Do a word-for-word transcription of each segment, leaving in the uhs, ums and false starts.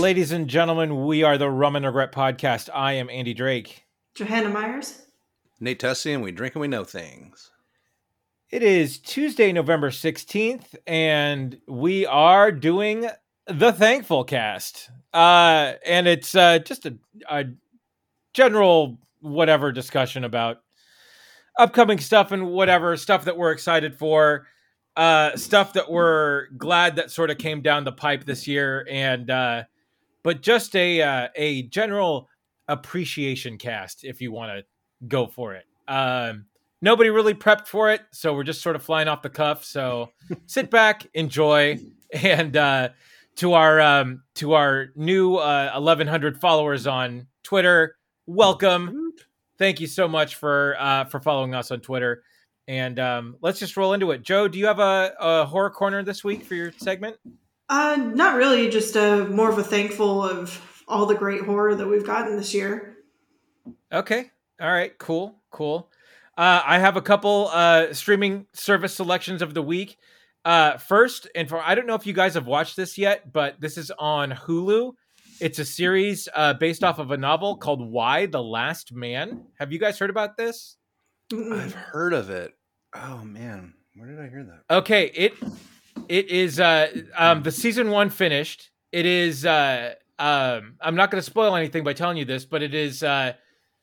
Ladies and gentlemen, we are the Rum and Regret Podcast. I am Andy Drake. Johanna Myers. Nate Tessie, and we drink and we know things. It is Tuesday, November sixteenth, and we are doing the Thankful Cast. Uh, and it's uh, just a, a general whatever discussion about upcoming stuff and whatever stuff that we're excited for. Uh, stuff that we're glad that sort of came down the pipe this year, and uh, but just a uh, a general appreciation cast if you want to go for it. Um, nobody really prepped for it, so we're just sort of flying off the cuff. So sit back, enjoy, and uh, to our um, to our new uh, eleven hundred followers on Twitter, welcome. Thank you so much for uh, for following us on Twitter. And um, let's just roll into it. Joe, do you have a, a horror corner this week for your segment? Uh, not really. Just uh, more of a thankful of all the great horror that we've gotten this year. Okay. All right. Cool. Cool. Uh, I have a couple uh, streaming service selections of the week. Uh, first, and for I don't know if you guys have watched this yet, but this is on Hulu. It's a series uh, based off of a novel called Y: The Last Man. Have you guys heard about this? I've heard of it. Oh man, where did I hear that? Okay, it it is uh um the season one finished. It is uh um I'm not going to spoil anything by telling you this, but it is uh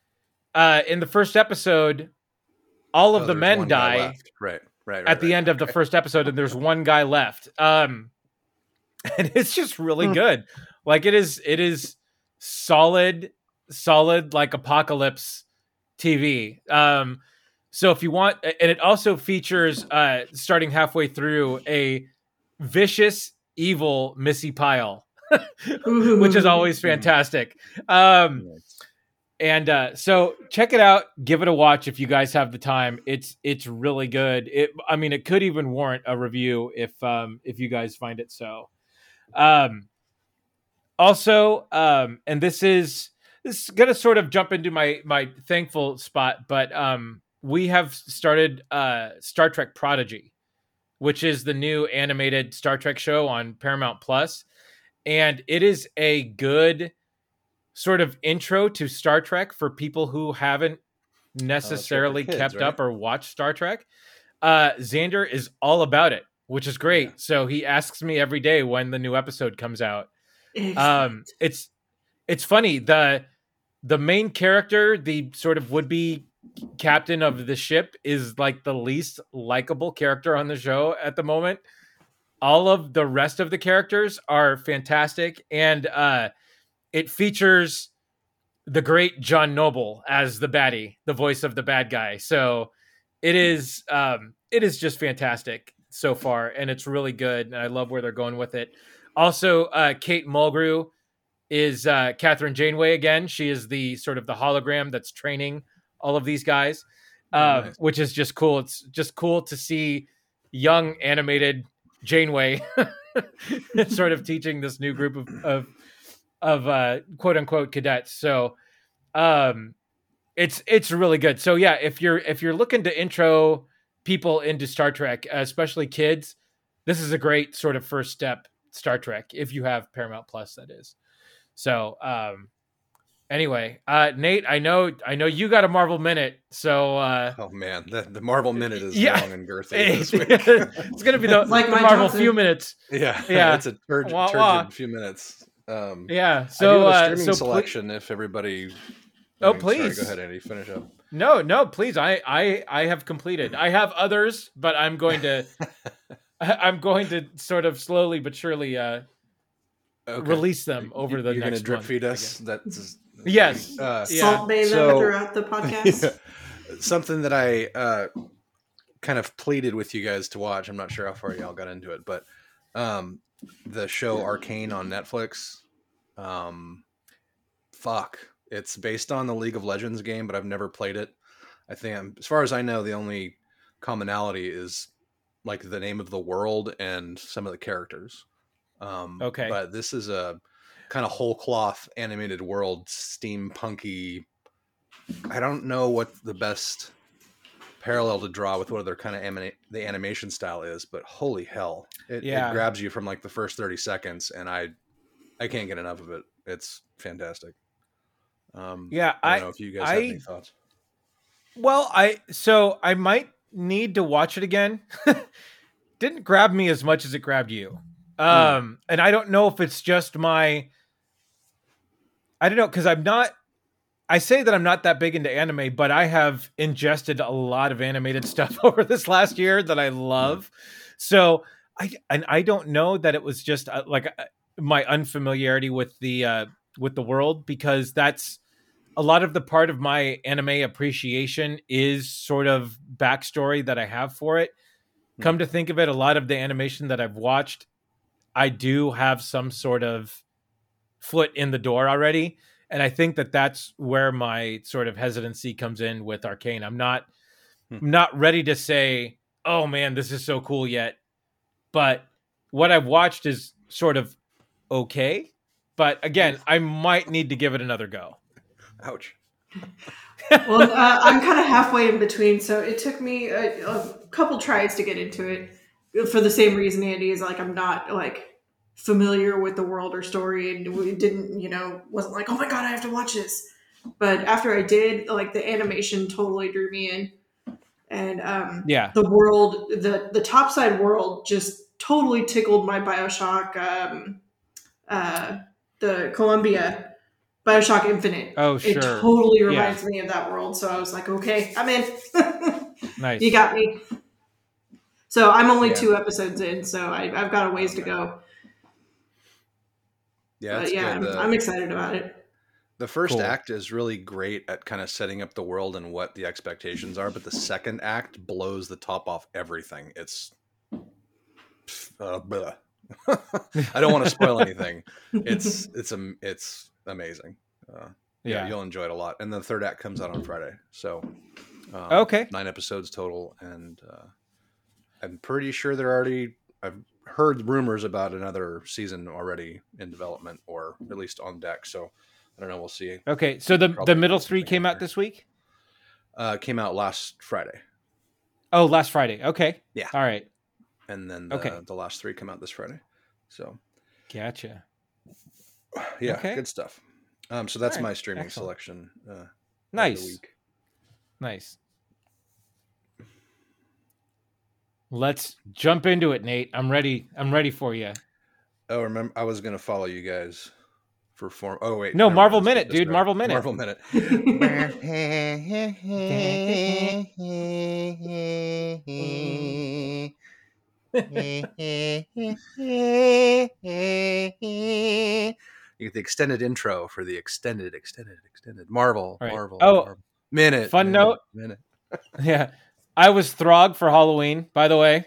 uh in the first episode all of Oh, the there's men one guy die left. Right, right, right. at the right. end of the Okay. first episode, and there's one guy left. Um and it's just really good. Like it is it is solid solid like apocalypse T V. Um So if you want, and it also features, uh, starting halfway through, a vicious, evil Missy Pyle, which is always fantastic. Um, and uh, so check it out, give it a watch if you guys have the time. It's it's really good. It, I mean, it could even warrant a review if um, if you guys find it so. Um, also, um, and this is this is gonna sort of jump into my my thankful spot, but um. we have started uh, Star Trek Prodigy, which is the new animated Star Trek show on Paramount Plus. And it is a good sort of intro to Star Trek for people who haven't necessarily oh, kids, kept right? up or watched Star Trek. Uh, Xander is all about it, which is great. Yeah. So he asks me every day when the new episode comes out. Um, it's it's funny. The the main character, the sort of would-be captain of the ship, is like the least likable character on the show at the moment. All of the rest of the characters are fantastic, and uh it features the great John Noble as the baddie, the voice of the bad guy. So it is um it is just fantastic so far, and it's really good, and I love where they're going with it. Also, uh Kate Mulgrew is uh Catherine Janeway again. She is the sort of the hologram that's training all of these guys, Oh, uh, nice. which is just cool. It's just cool to see young animated Janeway sort of teaching this new group of of, of uh, quote unquote cadets. So um, it's it's really good. So yeah, if you're if you're looking to intro people into Star Trek, especially kids, this is a great sort of first step Star Trek if you have Paramount Plus, that is. So um, anyway, uh, Nate, I know, I know you got a Marvel minute, so uh, Oh man, the, the Marvel minute is Yeah. long and girthy this week. it's going to be the, Like the Mike Marvel Johnson. few minutes. yeah, Yeah. it's a turd, Wah, turgid wah. few minutes. Um, Yeah. I do So, have a uh, streaming so pl- selection if everybody. Oh, I mean, please. Sorry, go ahead, Andy. Finish up. no, no, please. I, I, I have completed. I have others, but I'm going to, I'm going to sort of slowly but surely uh, Okay. release them over you, the you're next gonna drip month, feed I us. guess. That's Yes. Uh, Yeah. Salt Bay them So- throughout the podcast. Yeah. Something that I uh, kind of pleaded with you guys to watch. I'm not sure how far y'all got into it, but um, the show Arcane on Netflix. Um, fuck, it's based on the League of Legends game, but I've never played it. I think, I'm, as far as I know, the only commonality is like the name of the world and some of the characters. Um, Okay. But this is a kind of whole cloth animated world, steampunky. I don't know what the best parallel to draw with what other kind of anima- the animation style is, but holy hell, it, Yeah. it grabs you from like the first thirty seconds, and I I can't get enough of it. It's fantastic. Um, Yeah, I I don't know if you guys I have any thoughts. well, I so I might need to watch it again. Didn't grab me as much as it grabbed you. Um, mm. And I don't know if it's just my I don't know, because I'm not I say that I'm not that big into anime, but I have ingested a lot of animated stuff over this last year that I love. So I and I don't know that it was just uh, like uh, my unfamiliarity with the uh, with the world, because that's a lot of the part of my anime appreciation is sort of backstory that I have for it. Hmm. Come to think of it, a lot of the animation that I've watched, I do have some sort of foot in the door already. And I think that that's where my sort of hesitancy comes in with Arcane. I'm not, hmm. I'm not ready to say, oh man, this is so cool yet. But what I've watched is sort of okay. But again, I might need to give it another go. Ouch. Well, uh, I'm kind of halfway in between. So it took me a, a couple tries to get into it for the same reason Andy is like, I'm not like familiar with the world or story, and we didn't, you know, wasn't like, oh my god, I have to watch this. But after I did, like the animation totally drew me in, and um, yeah, the world, the the topside world, just totally tickled my Bioshock, um, uh, the Columbia Bioshock Infinite. Oh sure, it totally reminds yeah. me of that world. So I was like, okay, I'm in. Nice, you got me. So I'm only yeah. two episodes in, so I, I've got a ways okay. to go. Yeah, but yeah, I'm, the, I'm excited about it. The first cool. act is really great at kind of setting up the world and what the expectations are, but the second act blows the top off everything. It's uh, I don't want to spoil anything. It's it's um, it's amazing. Uh, yeah. yeah, you'll enjoy it a lot. And the third act comes out on Friday, so um, okay, nine episodes total, and uh, I'm pretty sure they're already. I've heard rumors about another season already in development, or at least on deck. So I don't know. We'll see. Okay, so the Probably the middle three came out this week. Uh, came out last Friday. Oh, last Friday. Okay. Yeah. All right. And then the, okay. the last three come out this Friday. So. Gotcha. Yeah, okay. good stuff. Um, so that's right. my streaming Excellent. selection. Uh, nice. Of the week. Nice. Let's jump into it, Nate. I'm ready. I'm ready for you. Oh, remember, I was going to follow you guys for form. Oh, wait. No, Marvel Minute, dude. Marvel Minute. Marvel Minute. You get the extended intro for the extended, extended, extended Marvel, right. Marvel, oh, Marvel. Minute. Fun minute, note. Minute. Yeah. I was Throg for Halloween, by the way.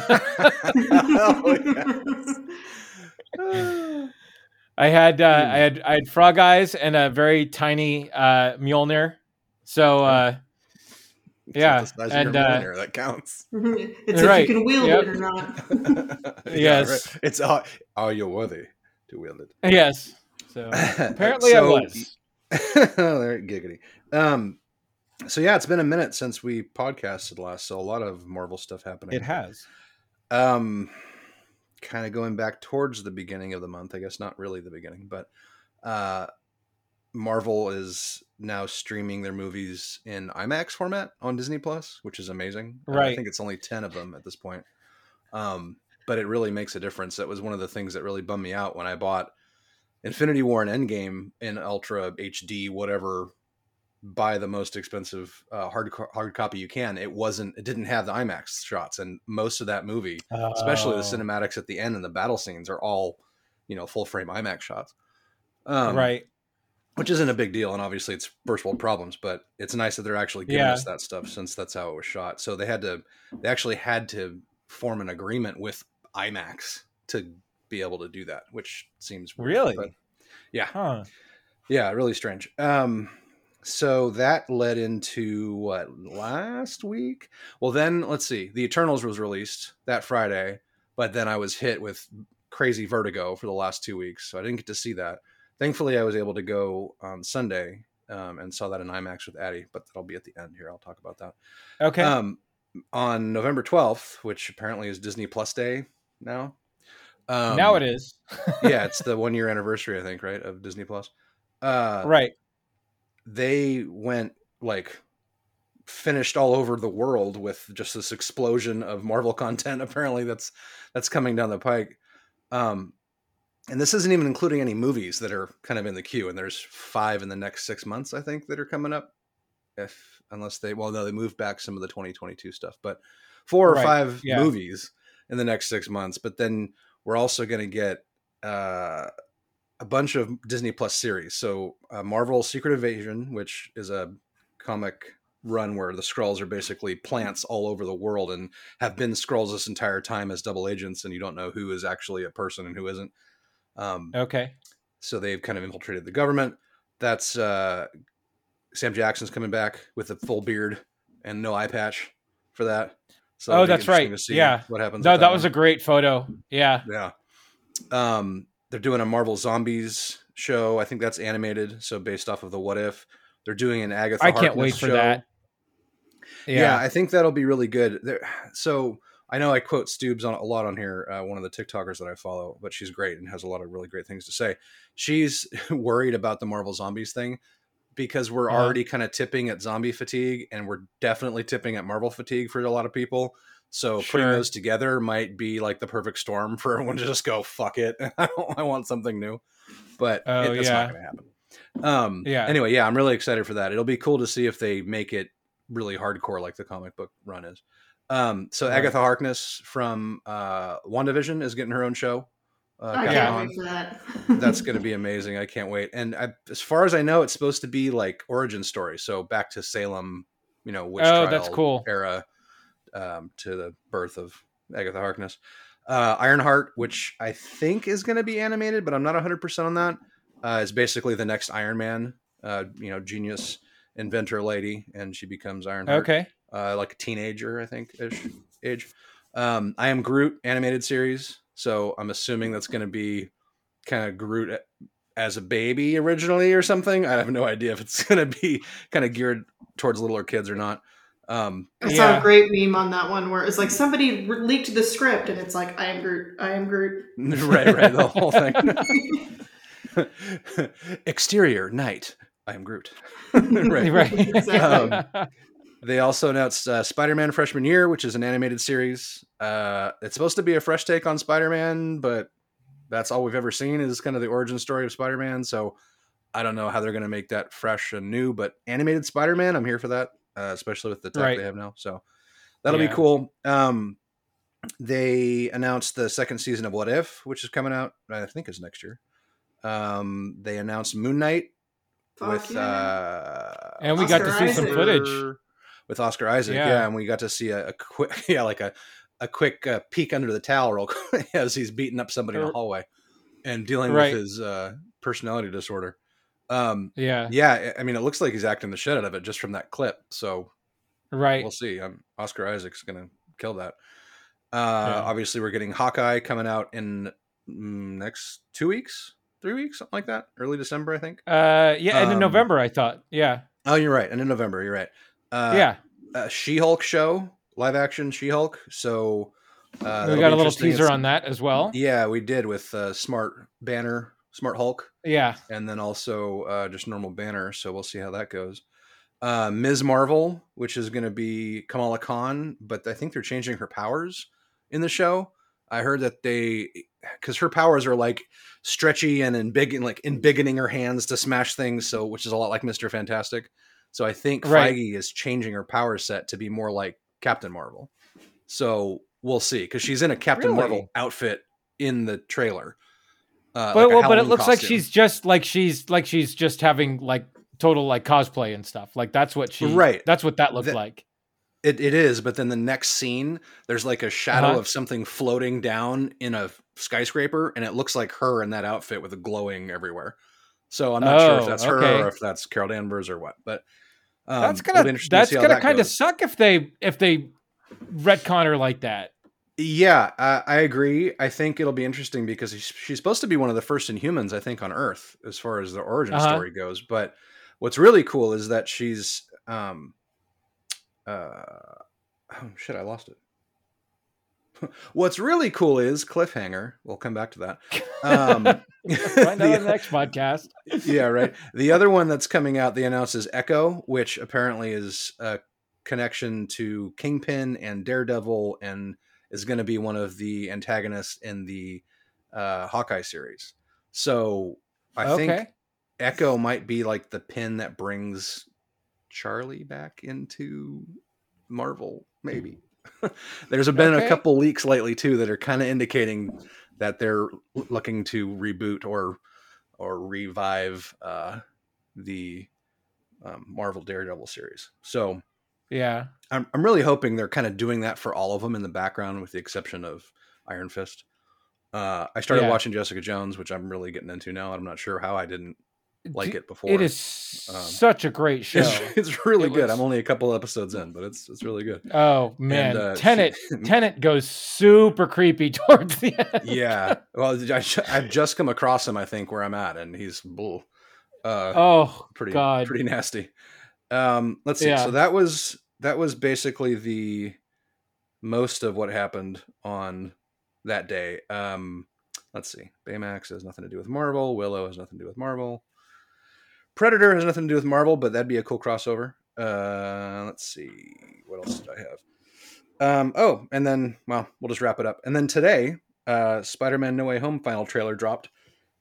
oh, I had uh, mm. I had I had frog eyes and a very tiny uh, Mjolnir. So uh, yeah, and uh, Mjolnir, that counts. It's right. if you can wield yep. it or not. yes, yeah, right. It's uh, are you worthy to wield it? Yes. So apparently so, I was. There, giggity. Um. So yeah, it's been a minute since we podcasted last, so a lot of Marvel stuff happening. It has. Um, kind of going back towards the beginning of the month, I guess not really the beginning, but uh, Marvel is now streaming their movies in IMAX format on Disney Plus, which is amazing. Right. Uh, I think it's only ten of them at this point. Um, but it really makes a difference. That was one of the things that really bummed me out when I bought Infinity War and Endgame in Ultra H D, whatever. Buy the most expensive uh, hard hard copy you can. It wasn't. It didn't have the IMAX shots, and most of that movie, oh. especially the cinematics at the end and the battle scenes, are all, you know, full frame IMAX shots. Um, right. Which isn't a big deal, and obviously it's first world problems, but it's nice that they're actually giving yeah. us that stuff since that's how it was shot. So they had to. They actually had to form an agreement with IMAX to be able to do that, which seems weird, really, but yeah, huh. yeah, really strange. Um. So that led into what, last week? Well, then let's see. The Eternals was released that Friday, but then I was hit with crazy vertigo for the last two weeks, so I didn't get to see that. Thankfully, I was able to go on Sunday um, and saw that in IMAX with Addie, but that'll be at the end here. I'll talk about that. Okay. Um, on November twelfth, which apparently is Disney Plus Day now, Um, now it is. Yeah, it's the one year anniversary, I think, right, of Disney Plus. Uh, right. They went like finished all over the world with just this explosion of Marvel content. Apparently, that's that's coming down the pike. Um, and this isn't even including any movies that are kind of in the queue. And there's five in the next six months, I think, that are coming up. If unless they, well, no, they moved back some of the twenty twenty-two stuff, but four or Right. five Yeah. movies in the next six months. But then we're also going to get uh, a bunch of Disney Plus series. So uh, Marvel Secret Invasion, which is a comic run where the Skrulls are basically plants all over the world and have been Skrulls this entire time as double agents, and you don't know who is actually a person and who isn't. Um, okay. So they've kind of infiltrated the government. That's uh, Sam Jackson's coming back with a full beard and no eye patch for that. So oh, that's right. Yeah. What happens? No, that, that was one. a great photo. Yeah. Yeah. Um, they're doing a Marvel Zombies show. I think that's animated. So based off of the What If, they're doing an Agatha I Harkness can't wait for show. that. Yeah. Yeah. I think that'll be really good. There, so I know I quote Stoobs on a lot on here, uh, one of the TikTokers that I follow, but she's great and has a lot of really great things to say. She's worried about the Marvel Zombies thing because we're Uh-huh. already kind of tipping at zombie fatigue, and we're definitely tipping at Marvel fatigue for a lot of people. So Sure. putting those together might be like the perfect storm for everyone to just go, fuck it. I, I want something new, but Oh, it, it's yeah. not going to happen. Um, Yeah. Anyway, yeah, I'm really excited for that. It'll be cool to see if they make it really hardcore like the comic book run is. Um, so Right. Agatha Harkness from uh, WandaVision is getting her own show. Uh, I Captain can't Han. wait for that. That's going to be amazing. I can't wait. And I, as far as I know, it's supposed to be like origin story. So back to Salem, you know, witch Oh, trial that's cool. era, um, to the birth of Agatha Harkness. Uh, Ironheart, which I think is going to be animated, but I'm not one hundred percent on that. Uh, is basically the next Iron Man, uh, you know, genius inventor lady, and she becomes Ironheart. Okay. Uh, like a teenager, I think, ish age. Um, I Am Groot animated series, so I'm assuming that's going to be kind of Groot as a baby originally or something. I have no idea if it's going to be kind of geared towards littler kids or not. Um, I Yeah. saw a great meme on that one where it's like somebody re- leaked the script and it's like, I am Groot, I am Groot. right, right, the whole thing. Exterior night. I am Groot. right. Right. Exactly. Um, They also announced uh, Spider-Man Freshman Year, which is an animated series. Uh, it's supposed to be a fresh take on Spider-Man, but that's all we've ever seen is kind of the origin story of Spider-Man. So I don't know how they're going to make that fresh and new, but animated Spider-Man, I'm here for that, uh, especially with the tech Right. they have now. So that'll Yeah. be cool. Um, they announced the second season of What If, which is coming out, I think is next year. Um, they announced Moon Knight Fuck with yeah. uh, And we got to Oscar see some Isaac. footage. with Oscar Isaac, Yeah. yeah, and we got to see a, a quick, yeah, like a a quick uh, peek under the towel real quick as he's beating up somebody in a hallway and dealing Right. with his uh, personality disorder. Um, Yeah. yeah, I mean, it looks like he's acting the shit out of it just from that clip. So Right. we'll see. Um, Oscar Isaac's gonna kill that. Uh, Yeah. Obviously, we're getting Hawkeye coming out in mm, next two weeks, three weeks, something like that. Early December, I think. Uh, yeah. And in Um, November, I thought. Yeah. Oh, you're right. And in November, you're right. Uh, yeah. a She-Hulk show, live action She-Hulk. So uh, We that'll got be a little interesting. teaser It's- on that as well. Yeah, we did with uh, Smart Banner, Smart Hulk, Yeah. and then also uh, just normal Banner. So we'll see how that goes. Uh, Miz Marvel, which is going to be Kamala Khan, but I think they're changing her powers in the show. I heard that they, because her powers are like stretchy and in big, like embiggening her hands to smash things. So, which is a lot like Mister Fantastic. So I think Right. Feige is changing her power set to be more like Captain Marvel. So we'll see, because she's in a Captain Really? Marvel outfit in the trailer. Uh, But like a well, but it Halloween looks like costume. she's just like she's like she's just having like total like cosplay and stuff. Like that's what she. Right. That's what that looked That- like. It, it is, but then the next scene, there's like a shadow Uh-huh. of something floating down in a skyscraper, and it looks like her in that outfit with a glowing everywhere. So I'm not sure if Oh, that's okay. her or if that's Carol Danvers or what. But um, That's it'll gonna be interesting to that's see how gonna that kind of goes. suck if they if they retcon her like that. Yeah, uh, I agree. I think it'll be interesting because she's, she's supposed to be one of the first Inhumans, I think, on Earth as far as the origin Uh-huh. story goes. But what's really cool is that she's um, uh, oh shit, I lost it. What's really cool is cliffhanger. We'll come back to that. Um, Find out on the next podcast. Yeah, right. The other one that's coming out, they announced is Echo, which apparently is a connection to Kingpin and Daredevil, and is going to be one of the antagonists in the uh, Hawkeye series. So I Okay. think Echo might be like the pin that brings Charlie back into Marvel, maybe. There's been Okay. a couple leaks lately too that are kind of indicating that they're looking to reboot or or revive uh, the um, Marvel Daredevil series. So Yeah. I'm I'm really hoping they're kind of doing that for all of them in the background, with the exception of Iron Fist. Uh, I started Yeah. watching Jessica Jones, which I'm really getting into now. I'm not sure how I didn't like D- it before. It is Um, such a great show. It's, it's really It good. was- I'm only a couple episodes in, but it's it's really good. Oh man, uh, Tenet. she- Tenet goes super creepy towards the end. Yeah. Well, I, I've just come across him, I think, where I'm at, and he's bull. Uh, Oh pretty God. pretty nasty. Um, let's see. Yeah. So that was that was basically the most of what happened on that day. Um, let's see. Baymax has nothing to do with Marvel. Willow has nothing to do with Marvel. Predator has nothing to do with Marvel, but that'd be a cool crossover. Uh, let's see. What else did I have? Um, oh, and then, well, we'll just wrap it up. And then today, uh, Spider-Man No Way Home final trailer dropped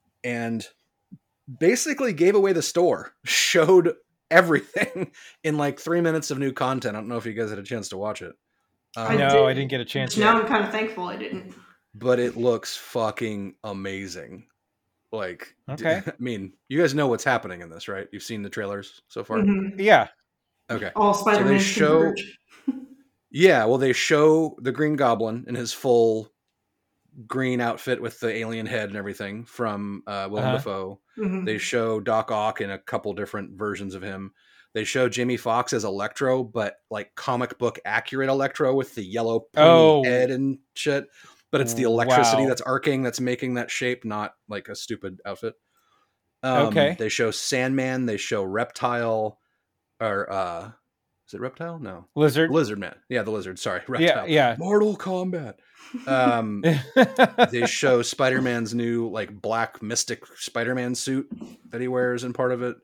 and basically gave away the store, showed everything in like three minutes of new content. I don't know if you guys had a chance to watch it. I Um, No, did. I didn't get a chance. Now Yet. I'm kind of thankful I didn't. but it looks fucking amazing. Like, Okay. I mean, you guys know what's happening in this, right? You've seen the trailers so far. Mhm. Yeah. Okay. All Spider-Man show- converge. Yeah, well, they show the Green Goblin in his full green outfit with the alien head and everything from uh, Willem Uh-huh. Dafoe. Mhm. They show Doc Ock in a couple different versions of him. They show Jamie Foxx as Electro, but like comic book accurate Electro with the yellow pointy Oh. head and shit. But it's the electricity Wow. that's arcing that's making that shape, not like a stupid outfit. Um, Okay. They show Sandman. They show Reptile. Or uh, is it Reptile? No. Lizard. Lizard Man. Yeah, the lizard. Sorry. Yeah. Reptile. Yeah. Mortal Kombat. Um, they show Spider-Man's new like black mystic Spider-Man suit that he wears in part of it.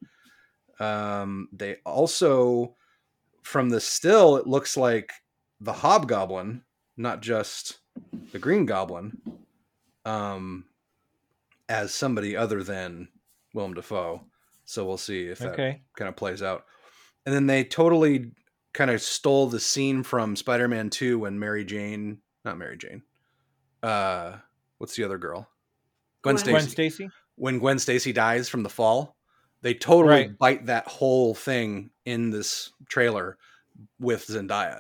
Um, they also, from the still, it looks like the Hobgoblin, not just the Green Goblin, um, as somebody other than Willem Dafoe. So we'll see if that Okay. kind of plays out. And then they totally kind of stole the scene from Spider-Man two when Mary Jane, not Mary Jane, uh, what's the other girl? Gwen Gwen. Stacy. Gwen Stacy. When Gwen Stacy dies from the fall, they totally Right. bite that whole thing in this trailer with Zendaya.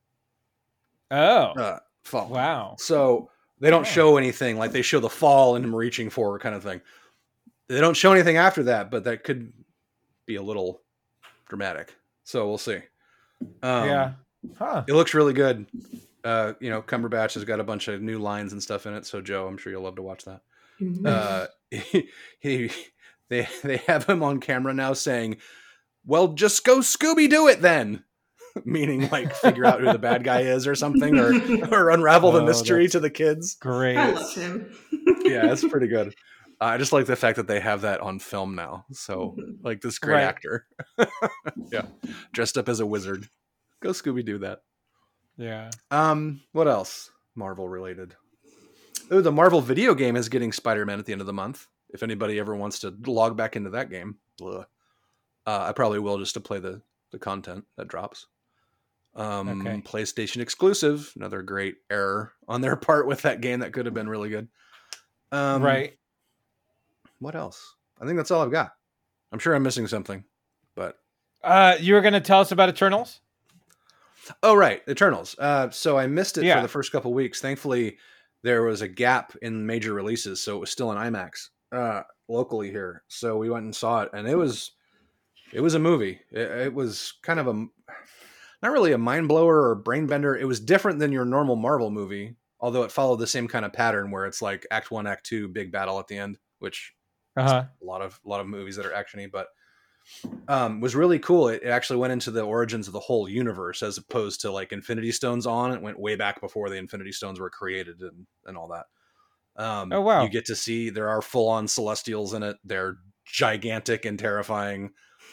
Oh. Uh, fall. Wow. So they don't Oh. show anything, like they show the fall and him reaching for her kind of thing. They don't show anything after that, but that could be a little dramatic. So we'll see. Um, yeah. Huh. It looks really good. Uh, you know, Cumberbatch has got a bunch of new lines and stuff in it. So Joe, I'm sure you'll love to watch that. Mhm. Uh, he, he, they, they have him on camera now saying, well, just go Scooby Doo it then. Meaning like figure out who the bad guy is or something, or, or unravel the Oh, mystery that's- to the kids. Great. I love him. Yeah, it's pretty good. Uh, I just like the fact that they have that on film now. So, like this great Right. actor, yeah, dressed up as a wizard. Go Scooby Doo that. Yeah. Um, what else? Marvel related. Oh, the Marvel video game is getting Spider-Man at the end of the month. If anybody ever wants to log back into that game, blah. Uh, I probably will just to play the the content that drops. Um, Okay. PlayStation exclusive. Another great error on their part with that game that could have been really good. Um, right. What else? I think that's all I've got. I'm sure I'm missing something, but Uh, you were going to tell us about Eternals? oh right, Eternals. Uh, so I missed it Yeah. for the first couple weeks. Thankfully, there was a gap in major releases, so it was still in IMAX uh, locally here. So we went and saw it, and it was it was a movie. It, it was kind of a not really a mind blower or brain bender. It was different than your normal Marvel movie, although it followed the same kind of pattern where it's like Act One, Act Two, big battle at the end, which Uh huh. a lot of a lot of movies that are actiony, but um, was really cool. It, it actually went into the origins of the whole universe as opposed to like Infinity Stones on. It went way back before the Infinity Stones were created and, and all that. Um, Oh, wow. You get to see there are full on Celestials in it. They're gigantic and terrifying.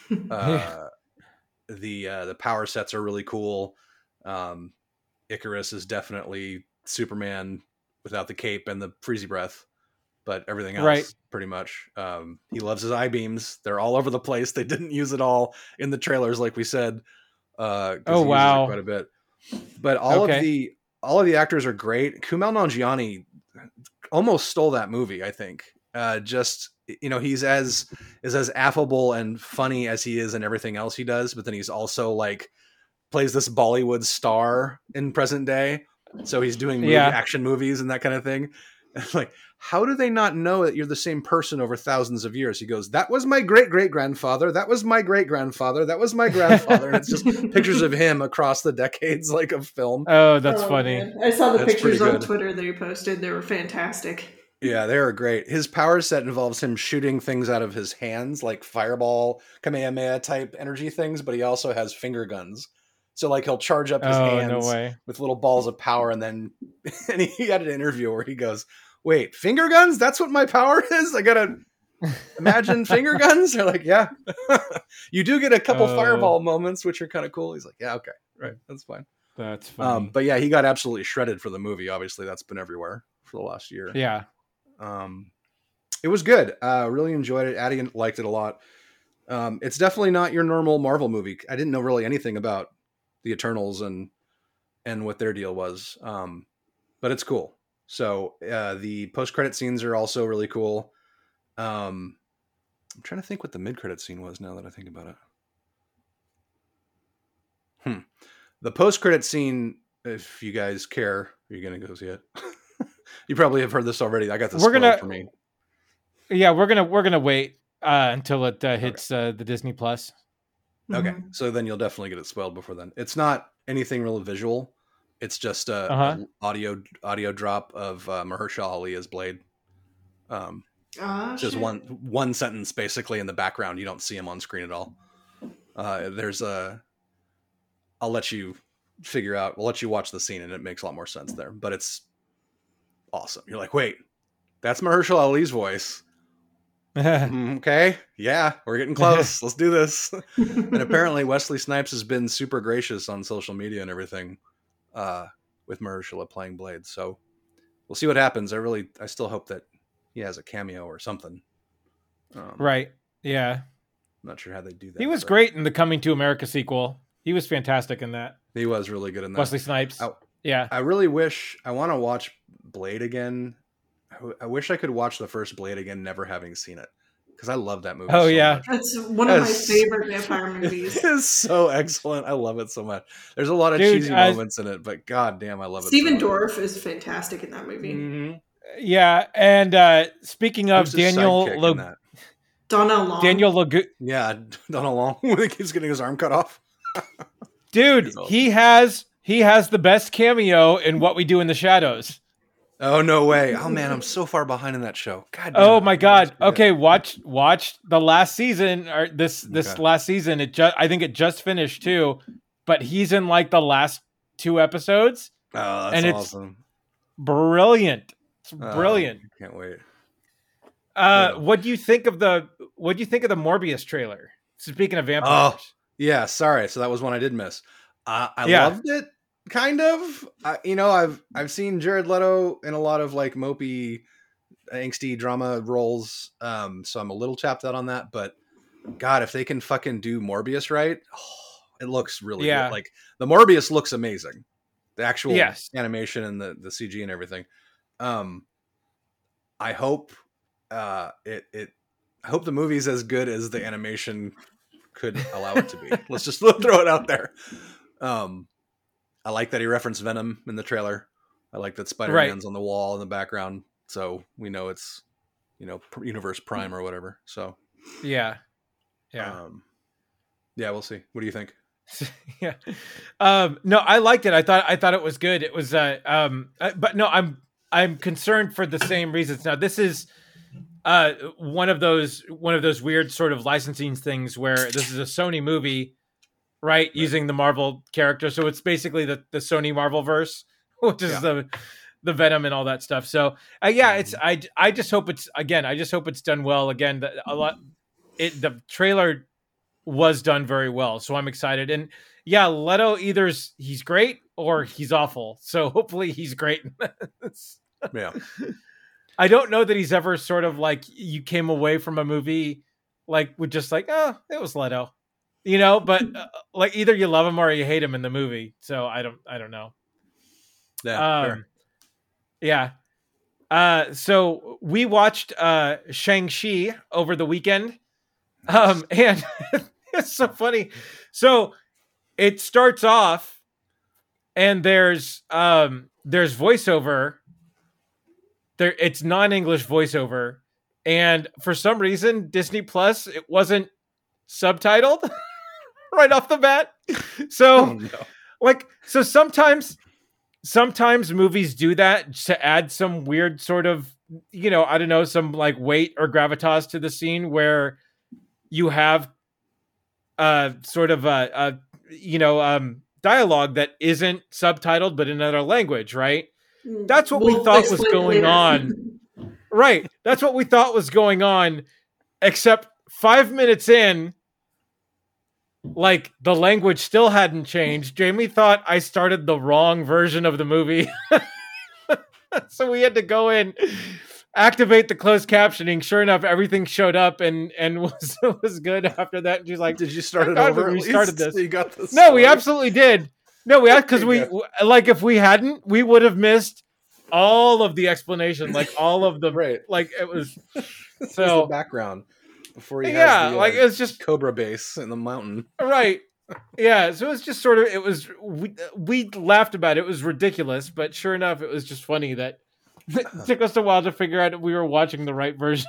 Uh, the uh, the power sets are really cool. Um, Icarus is definitely Superman without the cape and the freezy breath, but everything else, Right. pretty much. Um, he loves his eye beams. They're all over the place. They didn't use it all in the trailers, like we said. Uh, 'cause Oh, he uses it wow. quite a bit. But all Okay. of the all of the actors are great. Kumail Nanjiani almost stole that movie, I think. Uh, just you know, he's as is as affable and funny as he is in everything else he does, but then he's also like plays this Bollywood star in present day. So he's doing movie, Yeah. action movies and that kind of thing. Like, how do they not know that you're the same person over thousands of years? He goes, that was my great great grandfather. That was my great grandfather. That was my grandfather. And it's just pictures of him across the decades, like of film. Oh, that's Oh, funny. man. I saw the That's pictures pretty on good. Twitter that you posted. They were fantastic. Yeah, they are great. His power set involves him shooting things out of his hands, like fireball, Kamehameha type energy things, but he also has finger guns. So like he'll charge up his Oh, hands no way. with little balls of power, and then and he had an interview where he goes, "Wait, finger guns? That's what my power is? I gotta imagine finger guns?" They're like, "Yeah." You do get a couple Oh. fireball moments, which are kind of cool. He's like, "Yeah, okay, right, that's fine." That's funny. Um, but yeah, he got absolutely shredded for the movie. Obviously, that's been everywhere for the last year. yeah. Um, it was good. Uh, really enjoyed it. Addie liked it a lot. Um, it's definitely not your normal Marvel movie. I didn't know really anything about the Eternals and and what their deal was. Um, but it's cool. So uh, the post credit scenes are also really cool. Um, I'm trying to think what the mid credit scene was now that I think about it. Hmm. The post credit scene, if you guys care, are you gonna go see it? You probably have heard this already. I got this We're spoiled gonna- for me. Yeah, we're gonna we're gonna wait uh, until it uh, hits uh, the Disney Plus. Okay, Mhm. so then you'll definitely get it spoiled before then. It's not anything real visual. It's just a, Uh-huh. a audio audio drop of uh, Mahershala Ali as Blade. Um, Ah, just shit. one one sentence basically in the background. You don't see him on screen at all. Uh, there's a. I'll let you figure out. We'll let you watch the scene, and it makes a lot more sense there. But it's awesome. You're like, wait, that's Mahershala Ali's voice. Mm, okay, yeah, we're getting close. Let's do this. And apparently Wesley Snipes has been super gracious on social media and everything uh, with Mahershala playing Blade. So we'll see what happens. I really, I still hope that he has a cameo or something. Um, Right. Yeah. I'm not sure how they do that. He was but great in the Coming to America sequel. He was fantastic in that. He was really good in that. Wesley Snipes. I, Yeah. I really wish, I want to watch Blade again. I, w- I wish I could watch the first Blade again, never having seen it. Because I love that movie. Oh, so yeah. much. That's one of my Yes. favorite vampire movies. It is so excellent. I love it so much. There's a lot of Dude, cheesy I- moments in it, but god damn, I love it. Stephen so much. Dorff is fantastic in that movie. Mhm. Yeah. And uh, speaking of Who's his Daniel sidekick in Lo- that? Donna Long. Daniel Lagu- Yeah, Donald Long when he keeps getting his arm cut off. dude, He's awesome. he has he has the best cameo in What We Do in the Shadows. Oh no way! Oh man, I'm so far behind in that show. God. Oh damn, my I god. forget. Okay, watch watch the last season or this this Okay. last season. It just I think it just finished too, but he's in like the last two episodes. Oh, that's and it's- awesome. Brilliant. It's Oh, brilliant. can't wait. Uh yeah. what do you think of the what do you think of the Morbius trailer? Speaking of vampires. Yeah, sorry. So that was one I did miss. Uh, I Yeah. loved it, kind of. I, you know, I've I've seen Jared Leto in a lot of like mopey, angsty drama roles. Um, so I'm a little tapped out on that. But God, if they can fucking do Morbius right, oh, it looks really Yeah. good. Like the Morbius looks amazing. The actual Yes. animation and the the C G and everything. Um, I hope uh, it it. I hope the movie's as good as the animation could allow it to be. Let's just throw it out there. Um, I like that he referenced Venom in the trailer. I like that Spider-Man's on the wall in the background, so we know it's, you know, Universe Prime or whatever. So Yeah. Yeah. um, yeah, we'll see. What do you think? yeah. Um, no, I liked it. I thought I thought it was good. It was uh um uh, but no, I'm I'm concerned for the same reasons. Now this is uh, one of those one of those weird sort of licensing things where this is a Sony movie, right? right. Using the Marvel character, so it's basically the, the Sony Marvel verse, which is yeah. the the Venom and all that stuff. So uh, yeah, mm-hmm. it's I I just hope it's again. I just hope it's done well. Again, the, a lot. It the trailer was done very well, so I'm excited. And yeah, Leto either's he's great or he's awful. So hopefully he's great. yeah. I don't know that he's ever sort of like you came away from a movie like with just like, oh, it was Leto, you know, but uh, like either you love him or you hate him in the movie. So I don't, I don't know. Yeah. Um, sure. Yeah. Uh, so we watched uh, Shang-Chi over the weekend. Nice. Um, and it's so funny. So it starts off and there's, um, there's voiceover. There, it's non-English voiceover, and for some reason, Disney Plus it wasn't subtitled right off the bat. So, oh, no. like, so sometimes, sometimes movies do that to add some weird sort of, you know, I don't know, some like weight or gravitas to the scene where you have, uh, sort of a, a you know, um, dialogue that isn't subtitled but in another language, right? That's what we'll we thought was going later. on. Right. That's what we thought was going on. Except five minutes in, like the language still hadn't changed. Jamie thought I started the wrong version of the movie. So we had to go in, activate the closed captioning. Sure enough, everything showed up and, and was, was good after that. And she's like, did you start it over? We started this. You got this. No, we absolutely did. No, we had, because we, like, if we hadn't, we would have missed all of the explanation, like all of the, right. like it was, so the background before you yeah, the, like uh, it was just Cobra base in the mountain. Right. Yeah. So it was just sort of, it was, we, we laughed about it. It was ridiculous, but sure enough, it was just funny that it took us a while to figure out we were watching the right version.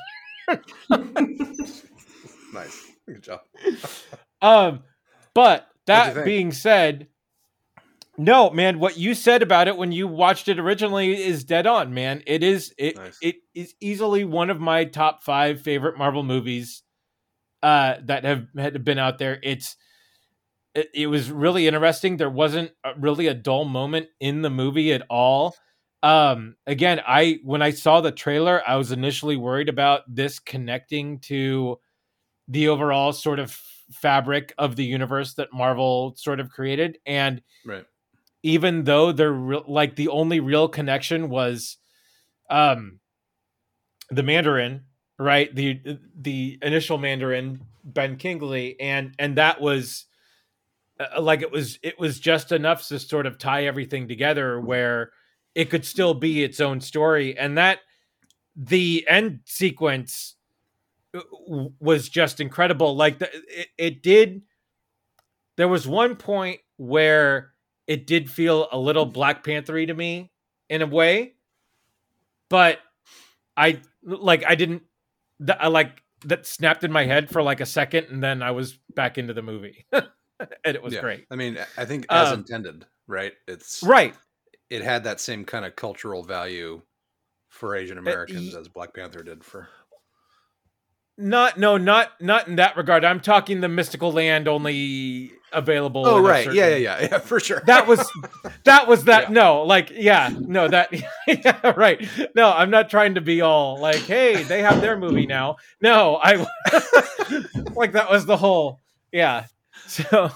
Nice. Good job. um, but that being said, no, man, what you said about it when you watched it originally is dead on, man. It is it nice. It is easily one of my top five favorite Marvel movies uh, that have had been out there. It's it, it was really interesting. There wasn't a, really a dull moment in the movie at all. Um, again, I when I saw the trailer, I was initially worried about this connecting to the overall sort of fabric of the universe that Marvel sort of created, and right. Even though they're re- like the only real connection was, um, the Mandarin, right? The the initial Mandarin, Ben Kingsley, and and that was uh, like it was it was just enough to sort of tie everything together where it could still be its own story, and that the end sequence was just incredible. Like the, it, it did. There was one point where it did feel a little Black Panther-y to me in a way, but I like, I didn't, I like that snapped in my head for like a second. And then I was back into the movie and it was yeah. great. I mean, I think as um, intended, right? It's right. It had that same kind of cultural value for Asian Americans uh, as Black Panther did for. Not, no, not, not in that regard. I'm talking the mystical land only available. Oh, right. Certain, yeah, yeah, yeah, yeah, for sure. That was, that was that. Yeah. No, like, yeah, no, that, yeah, right. No, I'm not trying to be all like, hey, they have their movie now. No, I, like, that was the whole, yeah. So,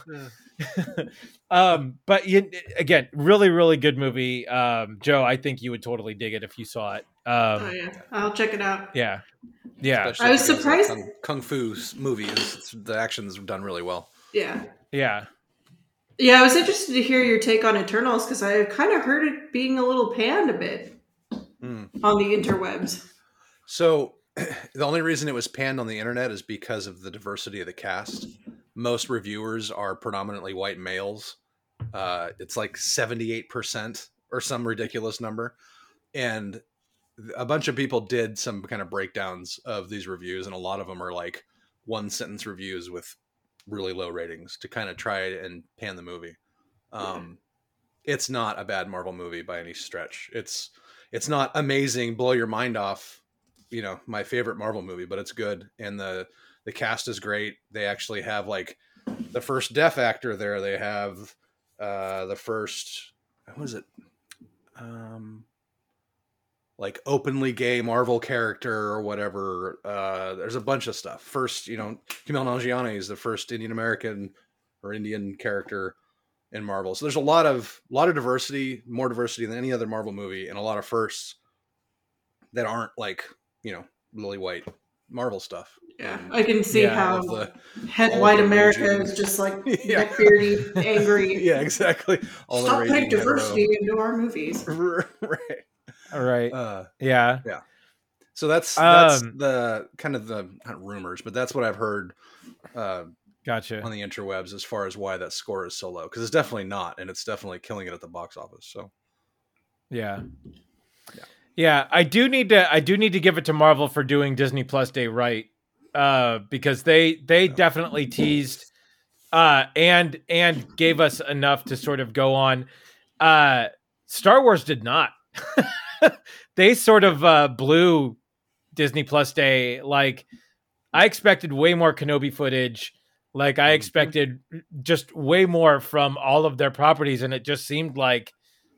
um, but you, again, really, really good movie. Um, Joe, I think you would totally dig it if you saw it. Um, oh, yeah. I'll check it out. Yeah. Yeah, I was surprised. Kung, Kung Fu movies, the action's done really well. Yeah, yeah, yeah. I was interested to hear your take on Eternals because I kind of heard it being a little panned a bit mm. on the interwebs. So, the only reason it was panned on the internet is because of the diversity of the cast. Most reviewers are predominantly white males. Uh, it's like seventy-eight percent or some ridiculous number, and a bunch of people did some kind of breakdowns of these reviews, and a lot of them are like one sentence reviews with really low ratings to kind of try and pan the movie. Um, it's not a bad Marvel movie by any stretch. It's, it's not amazing, blow your mind off you know, my favorite Marvel movie, but it's good. And the, the cast is great. They actually have like the first deaf actor there. They have uh, the first, what is it? Um, like openly gay Marvel character or whatever. Uh, there's a bunch of stuff. First, you know, Kumail Nanjiani is the first Indian American or Indian character in Marvel. So there's a lot of a lot of diversity, more diversity than any other Marvel movie, and a lot of firsts that aren't like, you know, lily white Marvel stuff. Yeah, And I can see yeah, how the, head white the America raging- is just like Yeah. neckbeardy, angry. yeah, exactly. All Stop the putting raging diversity into our movies. hetero- right. All right. Uh, Yeah. so that's that's Um, the kind of the not rumors, but that's what I've heard uh, Gotcha. on the interwebs as far as why that score is so low, because it's definitely not, and it's definitely killing it at the box office. So Yeah. Yeah. Yeah, I do need to I do need to give it to Marvel for doing Disney Plus Day right. Uh because they they Yeah. definitely teased uh and and gave us enough to sort of go on. Uh Star Wars did not. They sort of uh blew Disney Plus Day. Like I expected way more Kenobi footage. Like I Mhm. expected just way more from all of their properties, and it just seemed like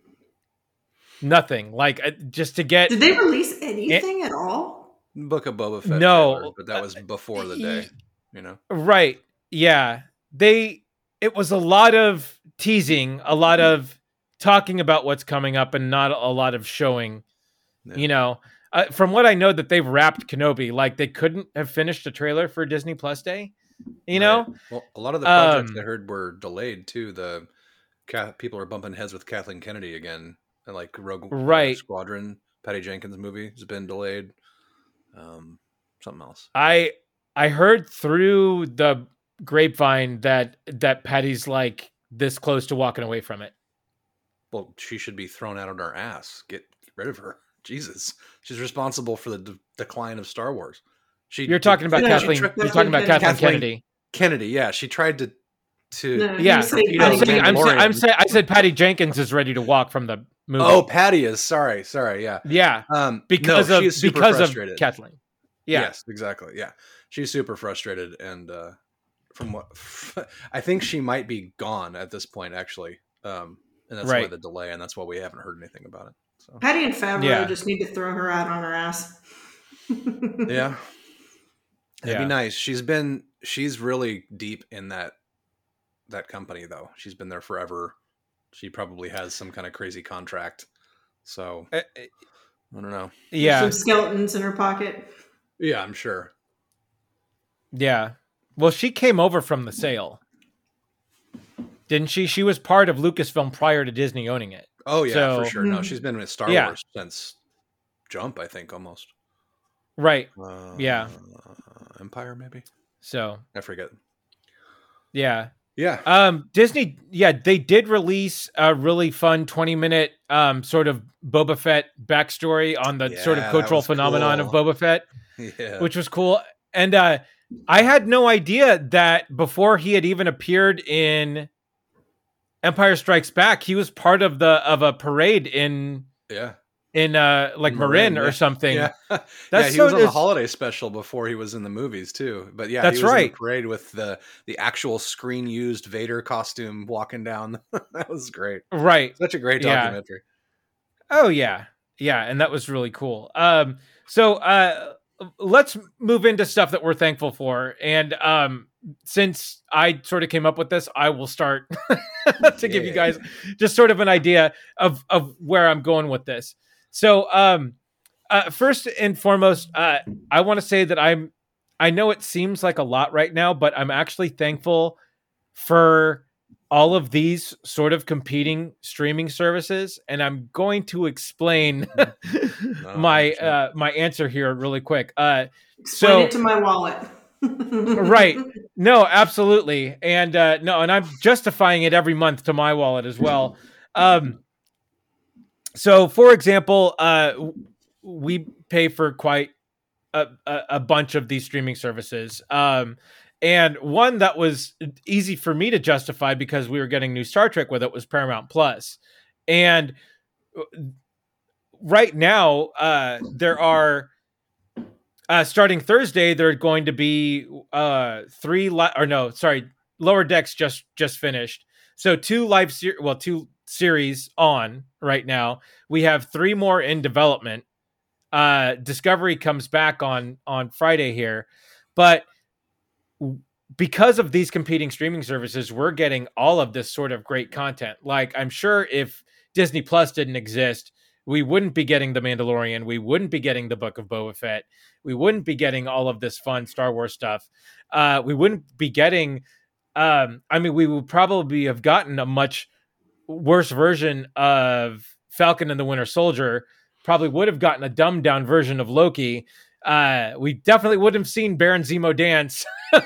nothing. Like uh, just to get Did they release anything at all? Book of Boba Fett, No. trailer, but that was before the day, you know. right, yeah, they. It was a lot of teasing, a lot of talking about what's coming up, and not a lot of showing. Yeah. You know, uh, from what I know, that they've wrapped Kenobi. Like they couldn't have finished a trailer for Disney Plus Day. You know, Right. Well, a lot of the projects Um, I heard were delayed too. The Ca- people are bumping heads with Kathleen Kennedy again, and like Rogue uh, Right. Squadron, Patty Jenkins movie has been delayed. Um, something else. I I heard through the grapevine that that Patty's like this close to walking away from it. Well, she should be thrown out on her ass. Get rid of her. Jesus, she's responsible for the de- decline of Star Wars. She You're talking about Yeah, she Kathleen. tried- You're talking about Kathleen, Kathleen- Kennedy. Kennedy. Yeah, she tried to to. No, Yeah, you say you know, I'm Patty saying, I'm, Jenkins. saying, I'm Mandalorian. saying, I said Patty Jenkins is ready to walk from the movie. Oh, Patty is. Sorry, sorry. Yeah. yeah, Um, because no, of she is super because frustrated. of Kathleen. Yeah, Yes, exactly. Yeah, she's super frustrated, and uh, from what I think, she might be gone at this point, actually. Um, and that's why Right. the delay, and that's why we haven't heard anything about it. So Patty and Favreau Yeah. just need to throw her out on her ass. yeah, it'd Yeah. be nice. She's been she's really deep in that that company, though. She's been there forever. She probably has some kind of crazy contract. So Uh, I don't know. yeah, Some skeletons in her pocket. Yeah, I'm sure. yeah. Well, she came over from the sale, didn't she? She was part of Lucasfilm prior to Disney owning it. Oh yeah, So- for sure. No, Mhm. she's been with Star Yeah. Wars since Jump, I think, almost. Right. Uh, Yeah. Empire, maybe. So I forget. yeah. Yeah. Um, Disney, yeah, they did release a really fun twenty minute um sort of Boba Fett backstory on the sort of Yeah, that cultural was phenomenon cool. of Boba Fett, yeah. which was cool. And uh I had no idea that before he had even appeared in Empire Strikes Back, he was part of the of a parade in yeah. in uh like In Marin, Marin, or yeah. something. Yeah. yeah, That's he so- was on the it's- holiday special before he was in the movies too. But yeah, That's he was in right. the parade with the the actual screen used Vader costume walking down. That was great. Right. Such a great Yeah. documentary. Oh yeah. Yeah, and that was really cool. Um so uh let's move into stuff that we're thankful for. And um since I sort of came up with this, I will start to give you Yeah. guys just sort of an idea of of where I'm going with this. So um uh, first and foremost, uh I want to say that I'm I know it seems like a lot right now, but I'm actually thankful for all of these sort of competing streaming services, and I'm going to explain my sure. uh, my answer here really quick. Uh, Explain So- it to my wallet. right? No, absolutely, and uh, no, and I'm justifying it every month to my wallet as well. Um, so, for example, uh, w- we pay for quite a, a, a bunch of these streaming services. Um, and one that was easy for me to justify because we were getting new Star Trek with it was Paramount Plus. And right now, uh, there are uh, starting Thursday, there are going to be uh, three li- or no, sorry, Lower Decks just just finished. So two live ser- well, two series on right now. We have three more in development. Uh, Discovery comes back on on Friday here, but because of these competing streaming services, we're getting all of this sort of great content. Like, I'm sure if Disney Plus didn't exist, we wouldn't be getting The Mandalorian. We wouldn't be getting the Book of Boba Fett. We wouldn't be getting all of this fun Star Wars stuff. Uh, we wouldn't be getting, um, I mean, we would probably have gotten a much worse version of Falcon and the Winter Soldier, probably would have gotten a dumbed down version of Loki. Uh, we definitely would have seen Baron Zemo dance.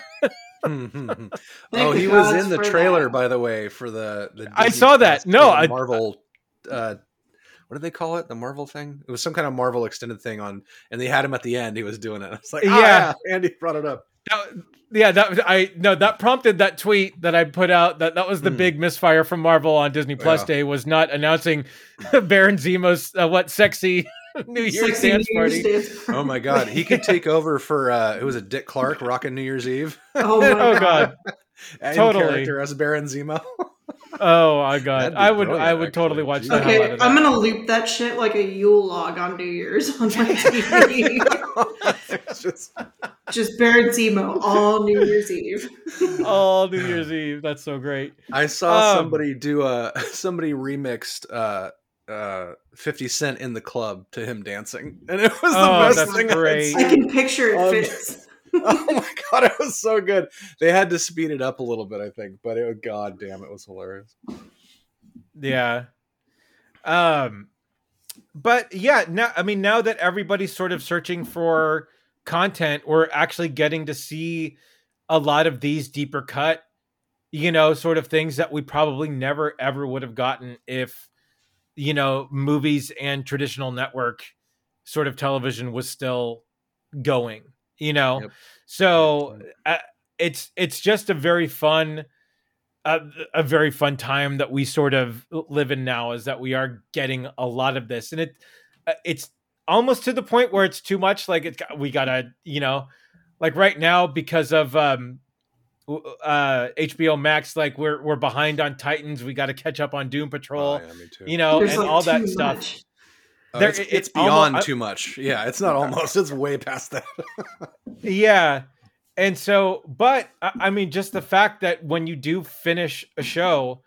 Oh, he was in the trailer, that. by the way, for the. the I saw that. No, I, Marvel. Uh, what did they call it? The Marvel thing? It was some kind of Marvel extended thing on, and they had him at the end. He was doing it. It's like, oh, yeah. yeah, Andy brought it up. That, yeah, that I no, that prompted that tweet that I put out. That that was the mm. big misfire from Marvel on Disney Plus yeah. Day, was not announcing Baron Zemo's uh, what sexy. New Year's Sexy dance New party. Year's dance. Oh my God, he could take over for uh, who was it? Dick Clark rocking New Year's Eve. Oh my oh God, God. Totally. Character as Baron Zemo. Oh my God, I would, I would actually. totally watch Jeez. that. Okay, I'm gonna loop that shit like a Yule log on New Year's on my T V. just... just Baron Zemo all New Year's Eve. all New Year's Eve. That's so great. I saw um, somebody do a somebody remixed. Uh, uh fifty Cent in the club to him dancing, and it was the oh, best that's thing great. I can picture it um, fits. Oh my God, it was so good. They had to speed it up a little bit, I think, but it God damn, it was hilarious. Yeah. Um but yeah, now I mean now that everybody's sort of searching for content, we're actually getting to see a lot of these deeper cut, you know, sort of things that we probably never ever would have gotten if, you know, movies and traditional network sort of television was still going, you know? Yep. So uh, it's, it's just a very fun, uh, a very fun time that we sort of live in now, is that we are getting a lot of this, and it, uh, it's almost to the point where it's too much. Like it's, we gotta, you know, like right now because of, um, uh H B O Max, like we're we're behind on Titans. We got to catch up on Doom Patrol. Oh, yeah, me too. You know, There's and like all that much. stuff. Oh, there, it's, it's, it's beyond almost, too much. Yeah, it's not almost. It's way past that. Yeah, and so, but I mean, just the fact that when you do finish a show,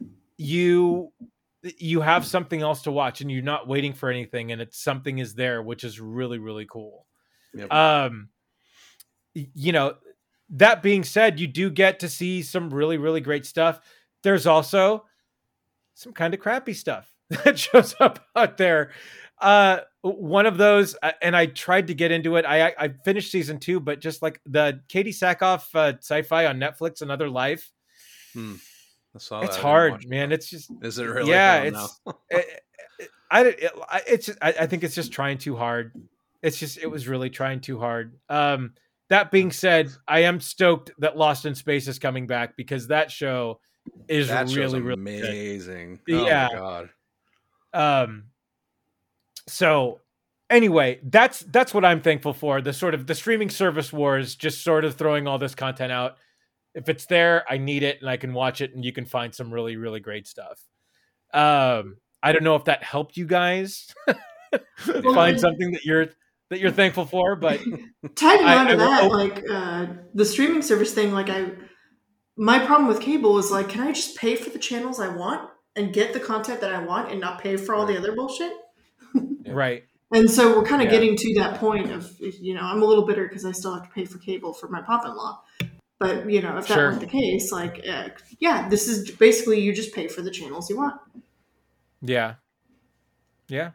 you you have something else to watch, and you're not waiting for anything, and it's something is there, which is really really cool. Yep. Um, you know. That being said, you do get to see some really, really great stuff. There's also some kind of crappy stuff that shows up out there. Uh, one of those, and I tried to get into it. I I finished season two, but just like the Katie Sackhoff uh, sci-fi on Netflix, Another Life. Hmm. I saw it's that. hard, man. It's just, is it really? Yeah, it's. it, it, I it, it's. I, I think it's just trying too hard. It's just. It was really trying too hard. Um. That being said, I am stoked that Lost in Space is coming back, because that show is that really, really amazing. Good. Oh yeah. my God. Um. So, anyway, that's that's what I'm thankful for. The sort of the streaming service wars, just sort of throwing all this content out. If it's there, I need it, and I can watch it, and you can find some really, really great stuff. Um. I don't know if that helped you guys find something that you're. that you're thankful for, but tagging on to that, hope- like uh, the streaming service thing, like I, my problem with cable is like, can I just pay for the channels I want and get the content that I want and not pay for all the other bullshit? Right. And so we're kind of yeah. getting to that point of, you know, I'm a little bitter because I still have to pay for cable for my pop-in-law. But, you know, if that sure. weren't the case, like, uh, yeah, this is basically you just pay for the channels you want. Yeah. Yeah.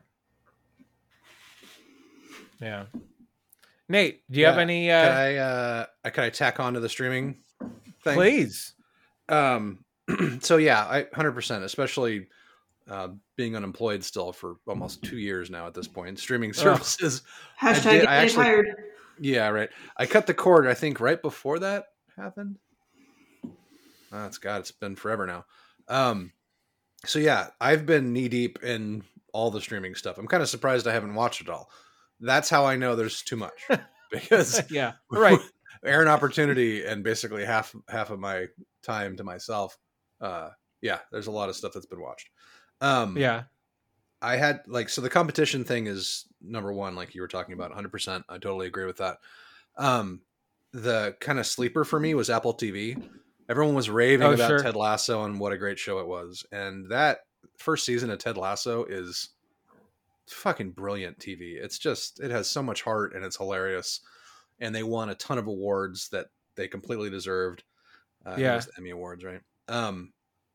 Yeah. Nate, do you yeah. have any uh can I uh can I tack on to the streaming thing? Please. Um so yeah, I one hundred percent, especially uh being unemployed still for almost two years now at this point. Streaming services. Oh. Hashtag I did, I actually, tired. Yeah, right. I cut the cord, I think, right before that happened. Oh, it's God, it's been forever now. Um so yeah, I've been knee deep in all the streaming stuff. I'm kind of surprised I haven't watched it all. That's how I know there's too much, because yeah, right. Aaron opportunity and basically half half of my time to myself. Uh, yeah, there's a lot of stuff that's been watched. Um, yeah. I had like, so the competition thing is number one, like you were talking about, one hundred percent. I totally agree with that. Um, the kind of sleeper for me was Apple T V. Everyone was raving Oh, about sure. Ted Lasso and what a great show it was. And that first season of Ted Lasso is fucking brilliant T V. It's just, it has so much heart and it's hilarious. And they won a ton of awards that they completely deserved. Uh, I think it Yeah. was the Emmy Awards, right? Um,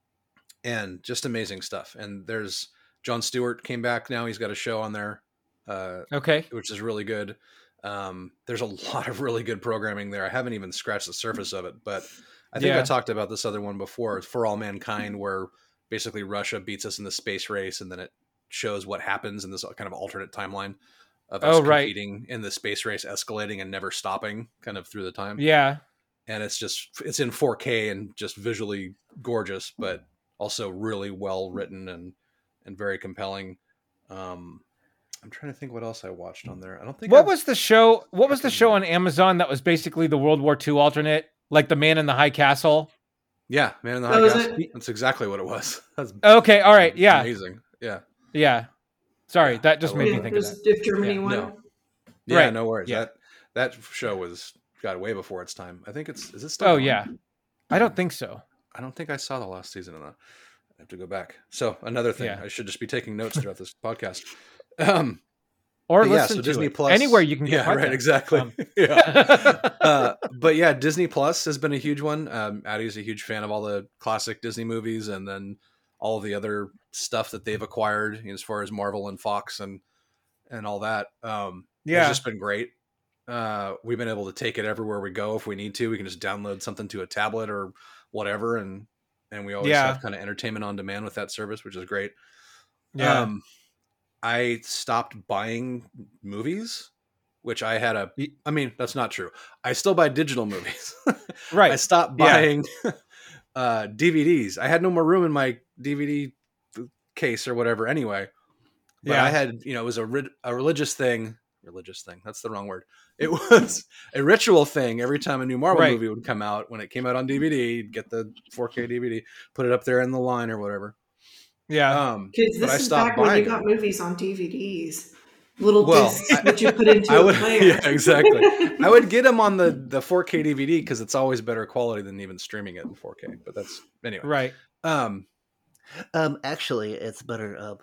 and just amazing stuff. And there's Jon Stewart came back now. He's got a show on there, uh, Okay. which is really good. Um, there's a lot of really good programming there. I haven't even scratched the surface of it, but I think Yeah. I talked about this other one before, For All Mankind, where basically Russia beats us in the space race, and then it shows what happens in this kind of alternate timeline of us Oh, right. competing in the space race, escalating and never stopping kind of through the time. Yeah. And it's just, it's in four K and just visually gorgeous, but also really well written and, and very compelling. Um, I'm trying to think what else I watched on there. I don't think What I've, was the show? What was the fucking- show on Amazon that was basically the World War Two alternate, like The Man in the High Castle? Yeah, Man in the That High was Castle. it? That's exactly what it was. That's Okay. All right. Yeah. amazing. Yeah. Yeah. Sorry, Yeah, that just I made love me Yeah, think it of was that. if Germany Yeah, won. No. Yeah, Right. no worries. Yeah. That that show was got way before its time. I think it's is it still Oh going? yeah. I don't think so. I don't think I saw the last season of that. I have to go back. So another thing, Yeah. I should just be taking notes throughout this podcast. Um, Or But yeah, listen so to Disney it. Plus Anywhere you can get yeah, right, podcasts. exactly. Um, yeah. Uh, but yeah, Disney Plus has been a huge one. Um, Addie's a huge fan of all the classic Disney movies, and then all of the other stuff that they've acquired as far as Marvel and Fox and and all that. Um, Yeah. it's just been great. Uh, we've been able to take it everywhere we go if we need to. We can just download something to a tablet or whatever, and and we always Yeah. have kind of entertainment on demand with that service, which is great. yeah. Um, I stopped buying movies, which I had a, I mean, that's not true. I still buy digital movies. right. I stopped Yeah. buying uh, D V Ds. I had no more room in my D V D case or whatever anyway. But Yeah. I had, you know, it was a, ri- a religious thing. Religious thing. That's the wrong word. It was a ritual thing. Every time a new Marvel Right. movie would come out, when it came out on D V D, you'd get the four K D V D, put it up there in the line or whatever. yeah. Um, Kids, but I this is stopped back when you buying got them. movies on D V Ds. Little Well, discs I- that you put into I a would, player. yeah, exactly. I would get them on the, the four K D V D because it's always better quality than even streaming it in four K. But that's anyway. Right. Um, Um, actually, it's better. Um,